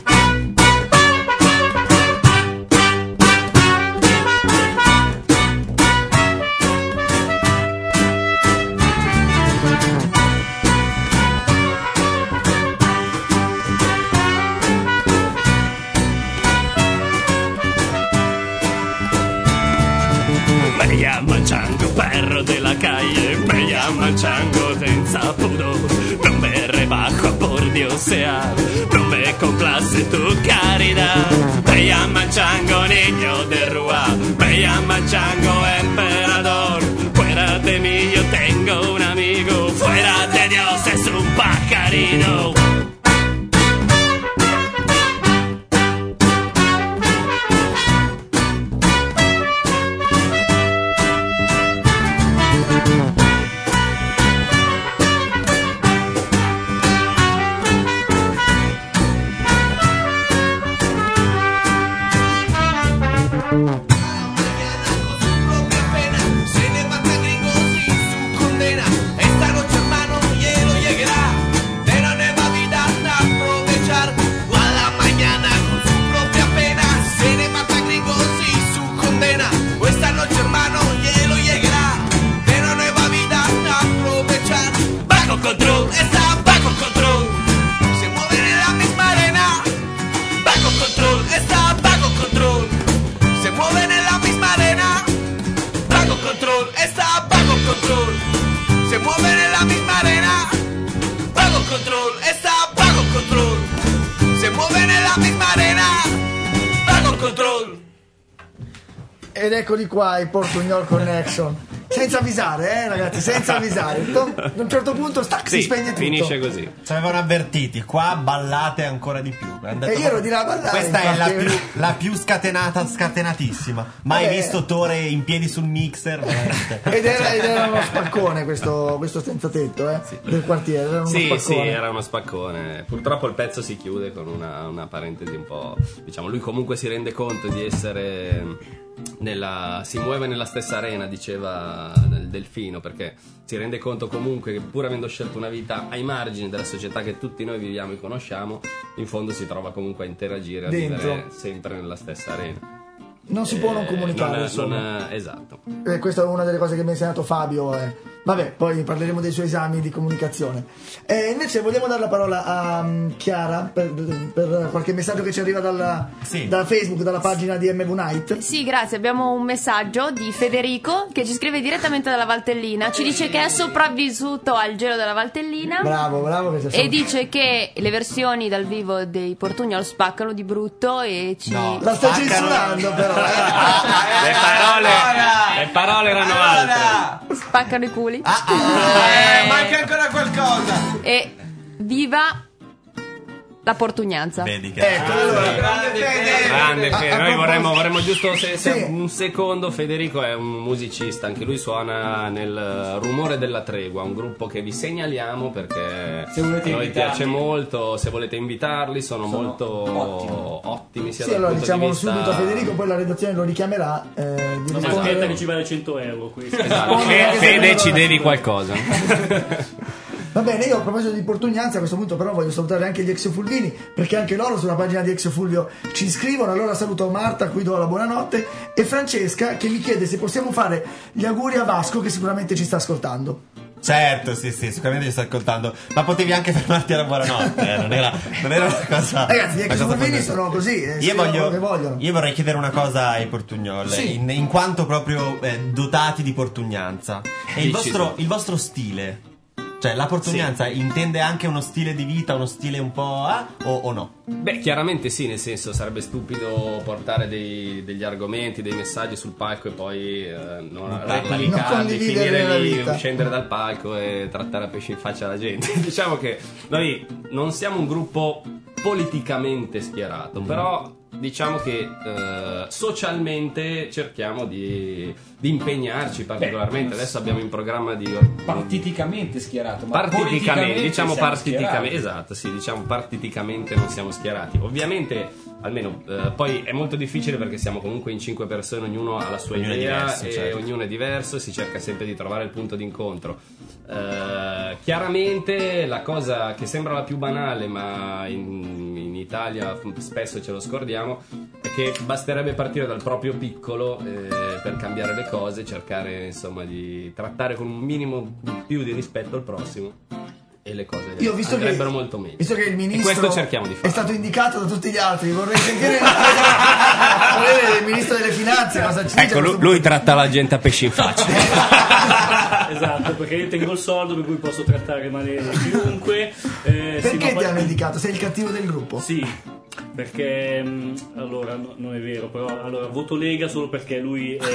Me llaman Chango, perro de la calle, me llaman Chango senza pudor. No me rebajo por diosear, no me complace tu caridad. Me llaman Chango, niño de Rúa, me llaman Chango, emperador. Fuera de mí yo tengo un amigo, fuera de Dios es un pajarito. Se levanta gringos y su condena. Esta noche, hermano, hielo llegará. De la nueva vida a aprovechar. A la mañana con su propia pena. Se levanta gringos y su condena. Esta noche, hermano, hielo llegará. De la nueva vida a aprovechar. Bajo control, está bajo control. Se mueven en la misma arena. Bajo control, está bajo control. Se mueven en la misma arena. Bajo control, está bajo control. Se mueven en la misma arena. Bajo control, está bajo control. Se mueven en la misma arena. Bajo control. Ed eccoli qua i Portugnol Connection. Senza avvisare, eh ragazzi, senza avvisare. Tom, ad un certo punto stac, si Sì, spegne tutto. finisce così. Ci avevano avvertiti, qua ballate ancora di più. Hanno detto, E io ero di là a ballare, questa è la infatti. più, la più scatenata, scatenatissima. Mai Vabbè. visto Tore in piedi sul mixer? veramente. Ed era, ed era uno spaccone questo, questo senza tetto, eh, del quartiere. Era uno Sì, sì, spaccone. era uno spaccone. Purtroppo il pezzo si chiude con una, una parentesi un po'. Diciamo, lui comunque si rende conto di essere nella, si muove nella stessa arena, diceva il Delfino, perché si rende conto comunque che pur avendo scelto una vita ai margini della società che tutti noi viviamo e conosciamo, in fondo si trova comunque a interagire, a Dentro. vivere sempre nella stessa arena. Non si può non comunicare, non- insomma. non- esatto. Eh, questa è una delle cose che mi ha insegnato Fabio. eh. Vabbè, poi parleremo dei suoi esami di comunicazione. Eh, invece vogliamo dare la parola a um, Chiara per, per qualche messaggio che ci arriva dalla, da Facebook, dalla pagina di M V Night. Sì, grazie. Abbiamo un messaggio di Federico che ci scrive direttamente dalla Valtellina. Ci dice che è sopravvissuto al gelo della Valtellina. Bravo, bravo. Che sei E dice che le versioni dal vivo dei Portugnol spaccano di brutto e ci... No, la stai censurando però. Le parole, le parole erano altre. Spaccano i culi. Eh, manca ancora qualcosa. E viva la portugnanza. Vedi che Ecco, allora, Grande A- Fede, a noi propos- vorremmo, vorremmo giusto se, se Sì. un secondo. Federico è un musicista, anche lui suona nel Rumore della Tregua, un gruppo che vi segnaliamo perché Se volete a noi invitarli. piace molto. Se volete invitarli, sono, Sono molto ottimi, sia Sì, dal allora punto diciamo di vista subito a Federico, poi la redazione lo richiamerà. Eh, di Ma aspetta rispondere. che ci vale cento euro questo. Esatto. Risponde anche se Fede, non ci lo- devi qualcosa. Va bene, io a proposito di portugnanza a questo punto però voglio salutare anche gli ex Fulvini, perché anche loro sulla pagina di Ex Fulvio ci scrivono. Allora saluto Marta, a cui do la buonanotte, e Francesca che mi chiede se possiamo fare gli auguri a Vasco, che sicuramente ci sta ascoltando. Certo, sì, sì, sicuramente ti sto ascoltando. Ma potevi anche fermarti alla buonanotte, eh, non, era, non era una cosa. Ragazzi, gli ex una cosa Fulvini fondamentale. sono così, eh, Io scrivono voglio, quello che vogliono. io vorrei chiedere una cosa ai Portugnol, Sì. in, in quanto proprio eh, dotati di portugnanza. E il Deciso. vostro, il vostro stile? Cioè, la portugnanza intende anche uno stile di vita, uno stile un po'. Ah, o, o no? Beh, chiaramente sì, nel senso sarebbe stupido portare dei- degli argomenti, dei messaggi sul palco e poi eh, non Non replicarli, non condividere finire la lì, vita. scendere dal palco e trattare a pesci in faccia la gente. Diciamo che noi non siamo un gruppo politicamente schierato, però diciamo che eh, socialmente cerchiamo di, di impegnarci particolarmente. Adesso abbiamo in programma di Partiticamente schierato, ma partiticamente, politicamente diciamo siamo partiticamente, schierati. esatto, sì, diciamo partiticamente non siamo schierati. Ovviamente, almeno eh, poi è molto difficile perché siamo comunque in cinque persone, ognuno ha la sua Ognuno è idea diverso, e certo. ognuno è diverso, si cerca sempre di trovare il punto d'incontro. Eh, chiaramente la cosa che sembra la più banale, ma in, in Italia spesso ce lo scordiamo, è che basterebbe partire dal proprio piccolo eh, per cambiare le cose, cercare insomma di trattare con un minimo più di rispetto il prossimo e le cose Io ho visto che, andrebbero molto meglio. visto che il E ministro questo cerchiamo di fare. è stato indicato da tutti gli altri, vorrei sentire vorrei il ministro delle finanze cosa ci dice. Ecco, lui, lui tratta la gente a pesci in faccia. Esatto, perché io tengo il soldo per cui posso trattare male chiunque. Eh, sì, Perché ma ti poi- hanno indicato? Sei il cattivo del gruppo? Sì, perché mh, allora no- non è vero, però allora voto Lega solo perché lui è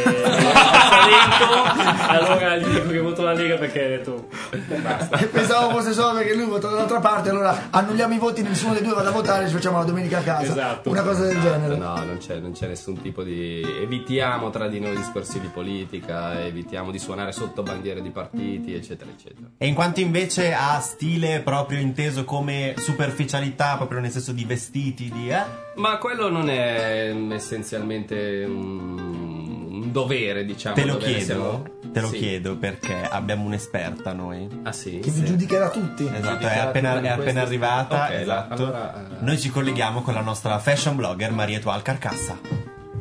talento, allora gli dico che voto la Lega perché ha detto basta. Pensavo fosse solo perché lui vota dall'altra parte, allora annulliamo i voti, nessuno dei due vada a votare e ci facciamo la domenica a casa. Esatto. Una cosa del genere. No, non c'è, non c'è nessun tipo di. Evitiamo tra di noi discorsi di politica, evitiamo di suonare sotto bandiere di partiti, eccetera, eccetera. E in quanto invece a stile proprio inteso come superficialità, proprio nel senso di vestiti, di. Eh? Ma quello non è mm, essenzialmente un, un dovere, diciamo. Te lo dovere chiedo, siamo- te lo Sì. chiedo perché abbiamo un'esperta noi. Ah sì? Che vi giudicherà tutti. Esatto, è Giudicherà appena, tutte è appena queste- arrivata. Ok, esatto. allora, eh. Noi ci colleghiamo con la nostra fashion blogger Maria Etual Carcassa.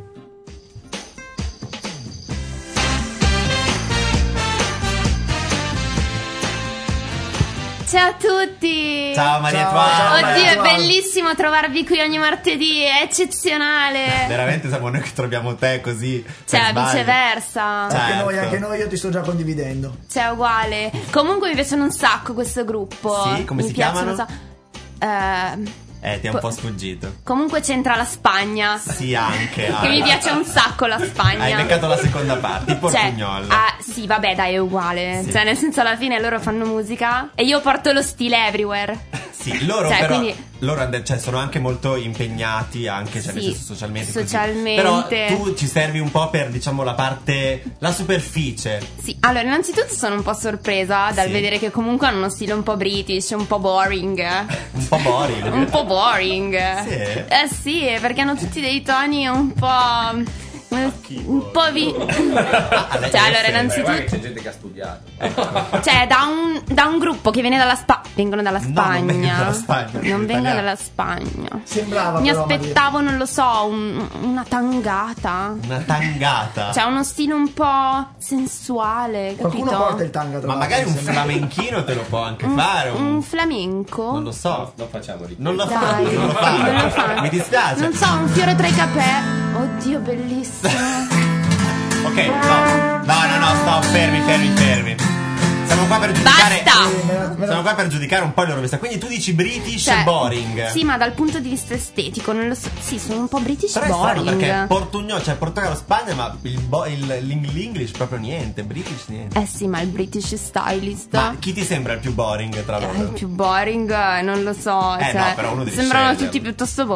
Ciao a tutti! Ciao Maria Ciao, Etual. ciao, Maria Oddio, è Etual. bellissimo trovarvi qui ogni martedì, è eccezionale! Veramente siamo noi che troviamo te così. per Cioè, sbaglio. viceversa. Anche Certo. noi, anche noi, io ti sto già condividendo. Cioè, uguale. Comunque mi piacciono un sacco questo gruppo. Sì, come mi si piacciono chiamano? un sa- Eh, Eh, ti è un Po- po' sfuggito. comunque c'entra la Spagna. Sì, anche. Che anche. mi piace un sacco la Spagna. Hai beccato la seconda parte, i Cioè, portugnol. ah, sì, vabbè, dai, è uguale. Sì. Cioè, nel senso, alla fine loro fanno musica e io porto lo stile everywhere. Sì, loro cioè, però quindi- loro han de- cioè, sono anche molto impegnati anche cioè, nel Sì, senso, socialmente così. socialmente. Però tu ci servi un po' per diciamo la parte la superficie. Sì, allora, innanzitutto sono un po' sorpresa dal Sì. vedere che comunque hanno uno stile un po' british, un po' boring. Un po' boring. un po' boring. Sì. Eh sì, perché hanno tutti dei toni un po'. eh, un po' vi... Cioè, allora, innanzitutto... C'è gente che ha studiato. Cioè, da un, da un gruppo che viene dalla Spagna. Vengono dalla No, Spagna. non vengono dalla Spagna, Non italiano. vengono dalla Spagna. Sembrava Mi però, aspettavo, non lo so, un- una tangata. Una tangata. Cioè, uno stile un po' sensuale, capito? Qualcuno porta il tanga tra Ma l'altro, magari un sembra. flamenchino te lo può anche Un, fare. Un... un flamenco? Non lo so. Non facciamo richieste. Non lo Dai, fa, non lo fa. non lo fa. Mi dispiace. Non so, un fiore tra i capelli. Oddio, bellissimo. Ok, no. No, no, no, stop, fermi, fermi, fermi. Siamo qua per giudicare. Basta! Siamo qua per giudicare un po' il loro vista. Quindi tu dici British Cioè, e boring. Sì, ma dal punto di vista estetico, non lo so. Sì, sono un po' British Però è strano boring. perché Portugnolo, cioè Portogallo, Spagna, ma il bo- il- l'ing- l'English proprio niente, British niente. Eh sì, ma il British stylist. Ma chi ti sembra il più boring tra Eh, il loro? più boring, eh, non lo so. Eh, cioè, no, però uno devi sembrano scegliere. tutti piuttosto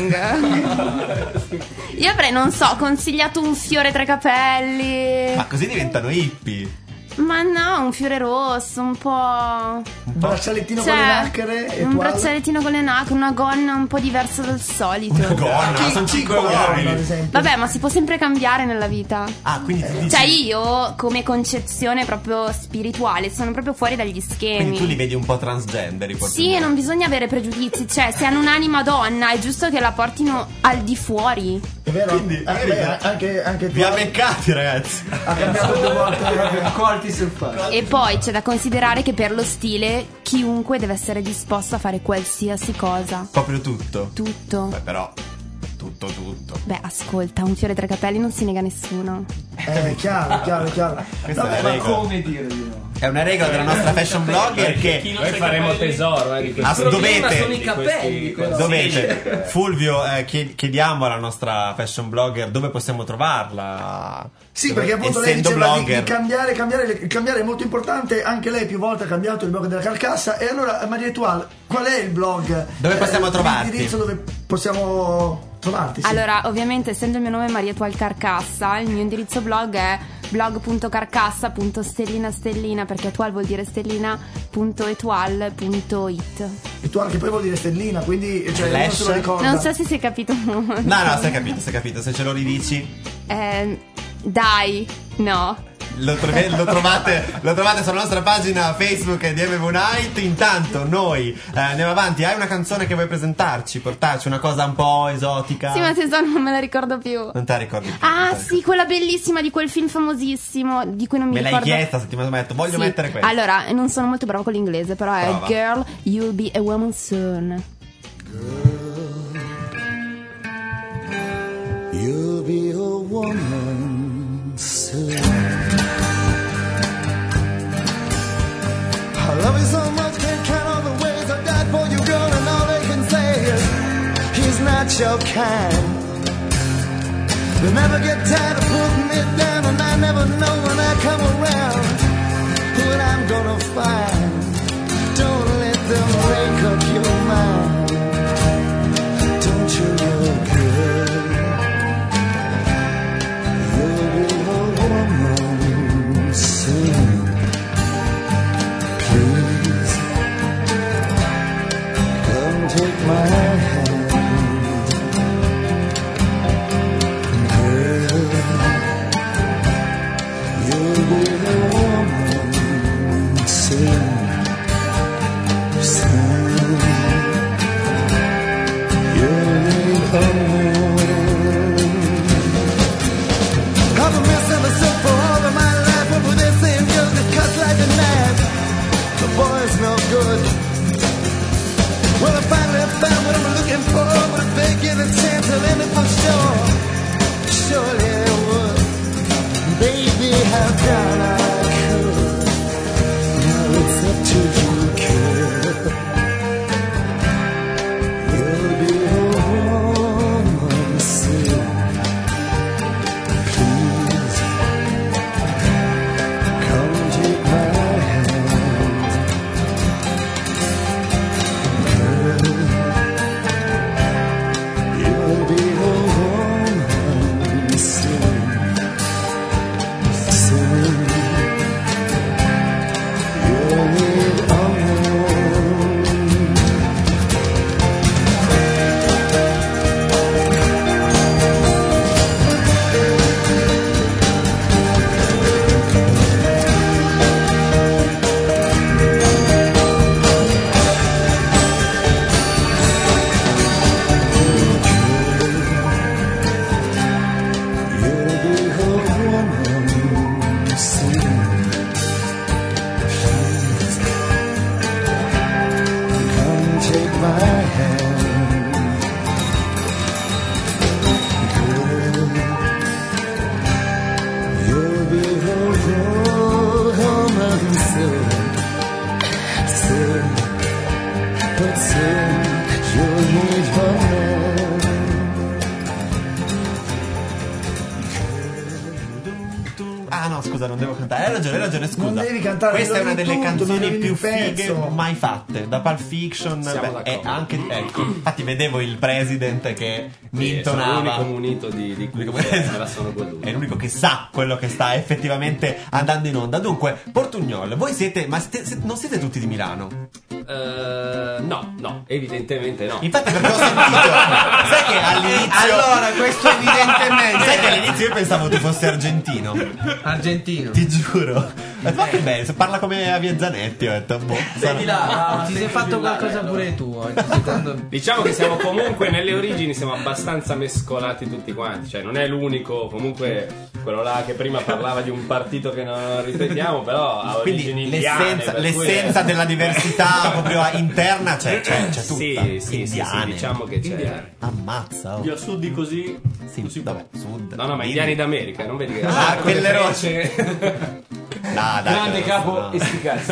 boring. Io avrei, non so, consigliato un fiore tra i capelli. Ma così diventano hippie. Ma no, un fiore rosso, un po'. Un braccialettino Cioè, con le nacchere e un toile. braccialettino con le nacchere, una gonna un po' diversa dal solito. Una gonna, Chi- sono chi cinque con la gonna, ad uomini. esempio? Vabbè, ma si può sempre cambiare nella vita. Ah, quindi tu dici. Cioè, io, come concezione proprio spirituale, sono proprio fuori dagli schemi. Quindi tu li vedi un po' transgender i Sì, portoghesi. e non bisogna avere pregiudizi. Cioè, se hanno un'anima donna, è giusto che la portino al di fuori. È vero? Quindi, anche, vedi, beh, anche, anche Vi ha Twilight beccati, ragazzi. ha cambiato due volte. Colti sul fatto. E poi c'è da considerare che per lo stile chiunque deve essere disposto a fare qualsiasi cosa. Proprio tutto. Tutto. Beh, però. Tutto, tutto. Beh, ascolta, un fiore tra i capelli non si nega a nessuno. Eh, chiaro, chiaro, chiaro. Questa Vabbè, è la ma regola. Come dire di no? È una regola della nostra fashion blogger che Noi faremo tesoro eh, di Ah, questi Il problema sono i di capelli, questi però. dovete. Fulvio, eh, chied- chiediamo alla nostra fashion blogger dove possiamo trovarla. Sì, Dove- perché appunto lei essendo diceva di, blogger. di cambiare, cambiare, il cambiare è molto importante, anche lei più volte ha cambiato il blog della Carcassa. E allora Maria Etual, qual è il blog? Dove possiamo trovarti? L'indirizzo dove possiamo trovarti? Sì. Allora, ovviamente, essendo il mio nome Maria Etual Carcassa, il mio indirizzo blog è blog punto carcassa punto stellina stellina, perché Etual vuol dire stellina, punto etual punto it. Etual che poi vuol dire stellina, quindi cioè, Flash. uno se lo ricorda. Non so se si è capito. No, no, si è capito, si è capito. Se ce lo ridici, Eh, dai, no. lo, trove- lo trovate, lo trovate sulla nostra pagina Facebook di M V Night. Intanto noi eh, andiamo avanti. Hai una canzone che vuoi presentarci? Portarci una cosa un po' esotica? Sì, ma tesoro, non me la ricordo più. Non te la ricordi più? Ah, non te la sì, quella bellissima di quel film famosissimo di cui non mi Me l'hai ricordo. chiesta settimana fa, ho detto, voglio Sì. mettere questo. Allora, non sono molto brava con l'inglese, però è Prova. Girl, You'll Be a Woman Soon. You'll be a woman soon. I love you so much, can't count all the ways I've died for you, girl, and all they can say is he's not your kind. They never get tired of putting me down, and I never know when I come around what I'm gonna find. Don't let them make up your mind. Don't you look good? You'll be a woman soon. Please come take my hand, girl. Ah no, scusa, non devo cantare. Hai ragione, hai ragione, scusa. Non devi cantare, Questa è una devi delle tutto, canzoni devi più il fighe pezzo. mai fatte. Da Pulp Fiction. Siamo Beh, e d'accordo. anche ecco. Infatti vedevo il president che mi Sì, sono intonava. l'unico munito di, di cui me la sono goduta. È l'unico che sa quello che sta effettivamente andando in onda. Dunque, Portugnol, voi siete. Ma siete- se- non siete tutti di Milano? Eh, no, no, evidentemente no. Infatti, perché ho sentito. Sai che all'inizio. Allora, questo evidentemente. Sai che all'inizio io pensavo tu fossi argentino. Argentino. Ti giuro. Ho detto, ma che bello, se parla come a Via Zanetti, ho detto, boh. Senti là, ti sei fatto qualcosa pure tu oggi, secondo me. Diciamo che siamo comunque nelle origini, siamo abbastanza mescolati tutti quanti, cioè non è l'unico, comunque quello là che prima parlava di un partito che non ripetiamo, però ha origini Quindi indiane, l'essenza, per cui l'essenza è- della diversità proprio interna c'è, c'è, c'è tutta. Sì, sì, sì, Indiane. sì, diciamo che c'è. Indiani. Ammazza. Oh. Più a sud di così. Sì, vabbè, sud. No, no, ma Quindi- indiani d'America, non vedi che Ah, quelle che rocce. fece- No, dai, Grande no, capo no. e sti cazzi.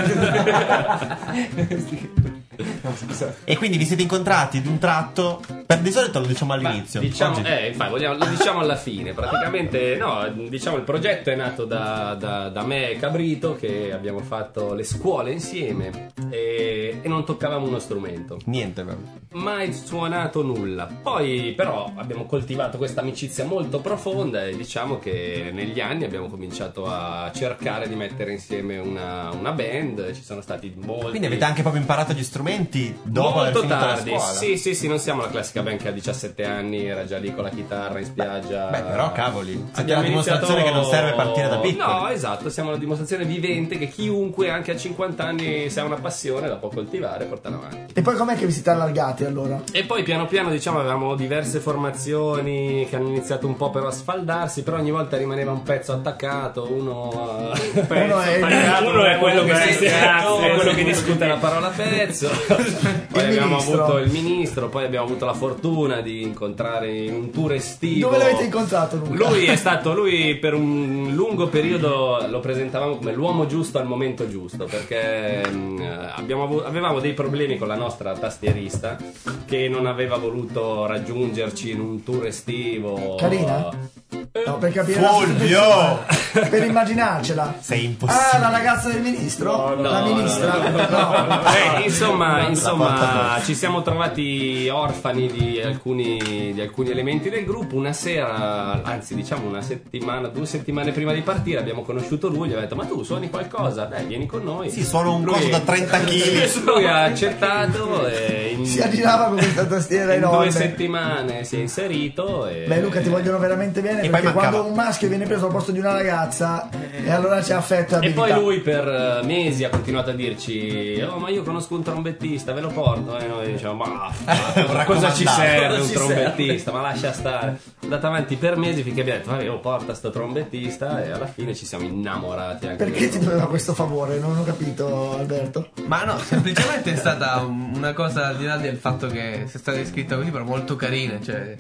No, scusa. E quindi vi siete incontrati d'un tratto. Per di solito lo diciamo all'inizio. Diciamo, Oggi- eh, infatti, vogliamo- lo diciamo alla fine. Praticamente, no, diciamo il progetto è nato da, da- da me e Cabrito, che abbiamo fatto le scuole insieme e, e non toccavamo uno strumento. Niente, proprio. Mai suonato nulla. Poi, però, abbiamo coltivato questa amicizia molto profonda e diciamo che negli anni abbiamo cominciato a cercare di mettere insieme una, una band. Ci sono stati molti. Quindi avete anche proprio imparato gli strumenti dopo aver Molto finito tardi, la scuola. sì, sì, sì, non siamo la classica band che a diciassette anni era già lì con la chitarra in spiaggia. Beh, però, cavoli, siete Abbiamo la dimostrazione iniziato- che non serve partire da piccoli. No, esatto, siamo la dimostrazione vivente che chiunque anche a cinquanta anni, se ha una passione, la può coltivare e portare avanti. E poi com'è che vi siete allargati allora? E poi piano piano, diciamo, avevamo diverse formazioni che hanno iniziato un po' però a sfaldarsi, però ogni volta rimaneva un pezzo attaccato, uno, Uno è- uno è quello che, Beh, si- grazie, quello sì, che sì. discute la parola pezzo. Poi Il abbiamo ministro. avuto il ministro, poi abbiamo avuto la fortuna di incontrare in un tour estivo. Dove l'avete incontrato, Luca? Lui è stato, lui per un lungo periodo lo presentavamo come l'uomo giusto al momento giusto, perché mh, abbiamo avu- avevamo dei problemi con la nostra tastierista che non aveva voluto raggiungerci in un tour estivo. Carina? No, per capire la Fulvio! situazione. Per immaginarcela. Sei impossibile. Ah, la ragazza del ministro? No, la no, ministra? no, no, no. Eh, insomma, porta insomma ci siamo trovati orfani di alcuni, di alcuni elementi del gruppo. Una sera, anzi diciamo una settimana, due settimane prima di partire abbiamo conosciuto lui, gli ho detto ma tu suoni qualcosa? Dai, vieni con noi. Sì, suono un Lui- coso da trenta chili. Lui ha accettato e in, Si aggirava con questa tastiera in due enorme. settimane si è inserito e... Beh, Luca, ti vogliono veramente bene E poi perché mancava- quando un maschio viene preso al posto di una ragazza, e allora c'è affetto e E abilità. poi lui per eh, mesi ha continuato a dirci oh ma io conosco un trombettista, ve lo porto e noi diciamo ma Un cosa ci raccomandato. serve Cosa un ci trombettista, ma lascia stare. È andato avanti per mesi finché abbiamo detto vabbè oh porta sto trombettista e alla fine ci siamo innamorati anche Perché del ti doveva questo favore? Non ho capito, Alberto. Ma no, semplicemente è stata un- una cosa al di là del fatto che sia stata iscritta così, però molto carina, cioè.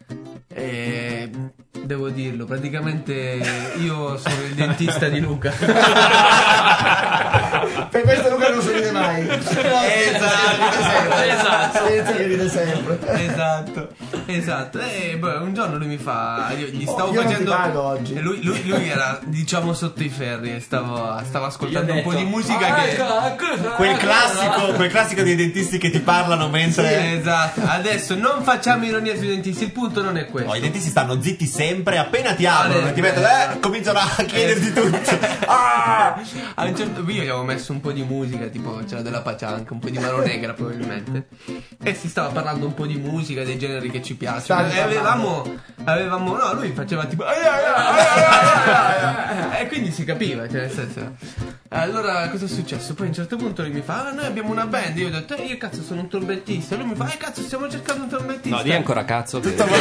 E devo dirlo, praticamente io sono il dentista di Luca. Per questo Luca non sorride mai. Esatto, esatto. Silenzio che ride sempre. Esatto, esatto. E poi un giorno lui mi fa. Io gli Oh, stavo io non ti facendo. pago oggi. E lui, lui- lui era, diciamo, sotto i ferri e stavo, stavo ascoltando Gli ho un po' detto, di musica "Ah, che. ecco, Quel classico, quel classico dei dentisti che ti parlano mentre. Esatto, adesso non facciamo ironia sui dentisti, il punto non è questo. No, i dentisti stanno zitti sempre, appena ti aprono Ah, e ti mettono, eh, cominciano a chiederti tutto. Ah! A un certo punto io gli avevo messo un po' di musica, tipo c'era della Pacianca, un po' di Mano Negra probabilmente. E si stava parlando un po' di musica, dei generi che ci piacciono. Stavi E avevamo, avevamo, no, lui faceva tipo. "Ai, ai, ai, ai, ai, ai". E quindi si capiva, cioè nel senso. Allora cosa è successo? Poi a un certo punto lui mi fa: ah, noi abbiamo una band. Io ho detto, eh, io cazzo sono un trombettista. E lui mi fa, eh cazzo, stiamo cercando un trombettista. No, di ancora cazzo che... Dal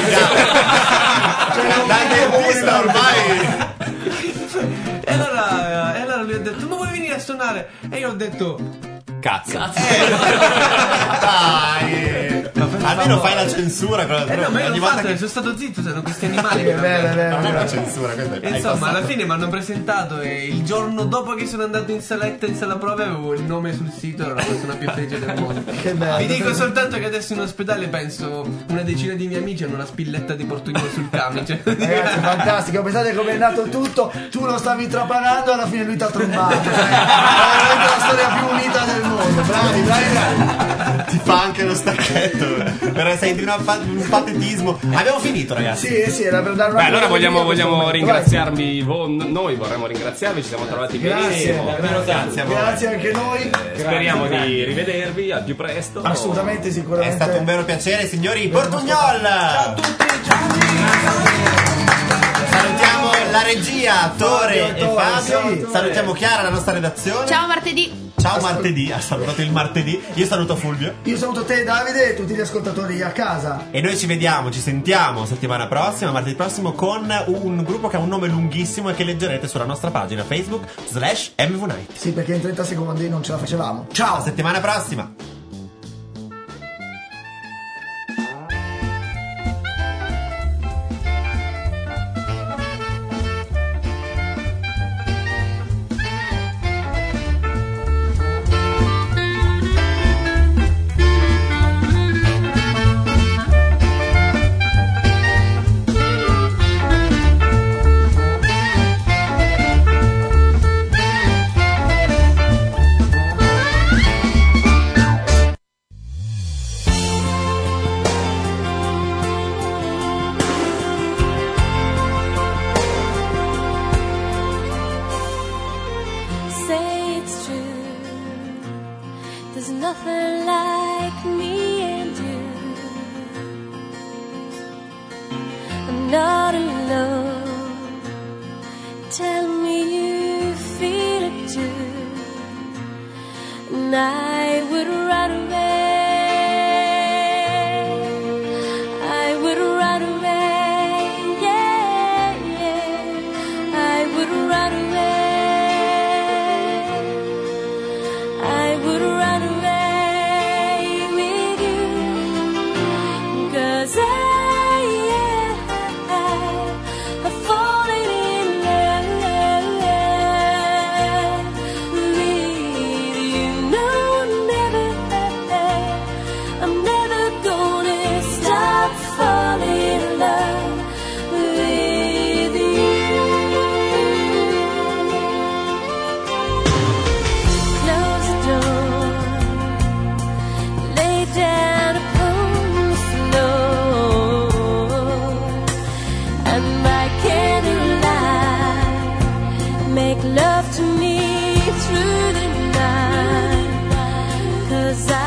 dentista ormai. E allora, e allora lui ha detto, ma vuoi venire a suonare? E io ho detto, Cazzo. Dai. vabbè, Almeno fai la censura con Eh no, ma io ogni l'ho volta fatto, che sono stato zitto, sono questi animali È che vero, è vero, non è è una vero. censura, questa è hai Insomma, passato. alla fine mi hanno presentato e il giorno dopo che sono andato in saletta in sala prove avevo il nome sul sito, ero la persona più felice del mondo. Che bello. Vi dico soltanto che adesso in ospedale penso una decina di miei amici hanno una spilletta di portugnolo sul camice. Ragazzi, fantastico, pensate come è nato tutto, tu lo stavi trapanando e alla fine lui ti ha trombato. Cioè, è veramente la storia più unita del mondo. Bravi, bravi, bravi. Ti fa anche lo stacchetto. Però sei di una pa- un patetismo. Abbiamo finito, ragazzi. Sì, sì, era per dare una Beh, allora vogliamo, questo vogliamo momento. ringraziarvi, vo- noi vorremmo ringraziarvi, ci siamo trovati Grazie. benissimo. Davvero grazie a voi. Grazie anche noi. Speriamo di rivedervi al più presto. Assolutamente, È sicuramente. stato un vero piacere, signori. Portugnol! Ciao a tutti, salutiamo la regia, Tore Fabio, e Tore, Fabio. sì. Salutiamo Chiara, la nostra redazione. Ciao martedì. Ciao martedì, ha salutato il martedì. Io saluto Fulvio. Io saluto te, Davide, e tutti gli ascoltatori a casa. E noi ci vediamo, ci sentiamo settimana prossima, martedì prossimo, con un gruppo che ha un nome lunghissimo e che leggerete sulla nostra pagina Facebook slash M V Night. Sì, perché in trenta secondi non ce la facevamo. Ciao, settimana prossima! Say it's true. There's nothing like me and you. I'm not alone. Tell me you feel it too. And I would run away. I would run away. Yeah, yeah. I would run away. I would run away with you, 'cause I, yeah, I've fallen in love with you. No, never, I'm never gonna stop falling in love with you. Close the door, lay down upon the floor, and by candlelight make love to me through the night, 'cause I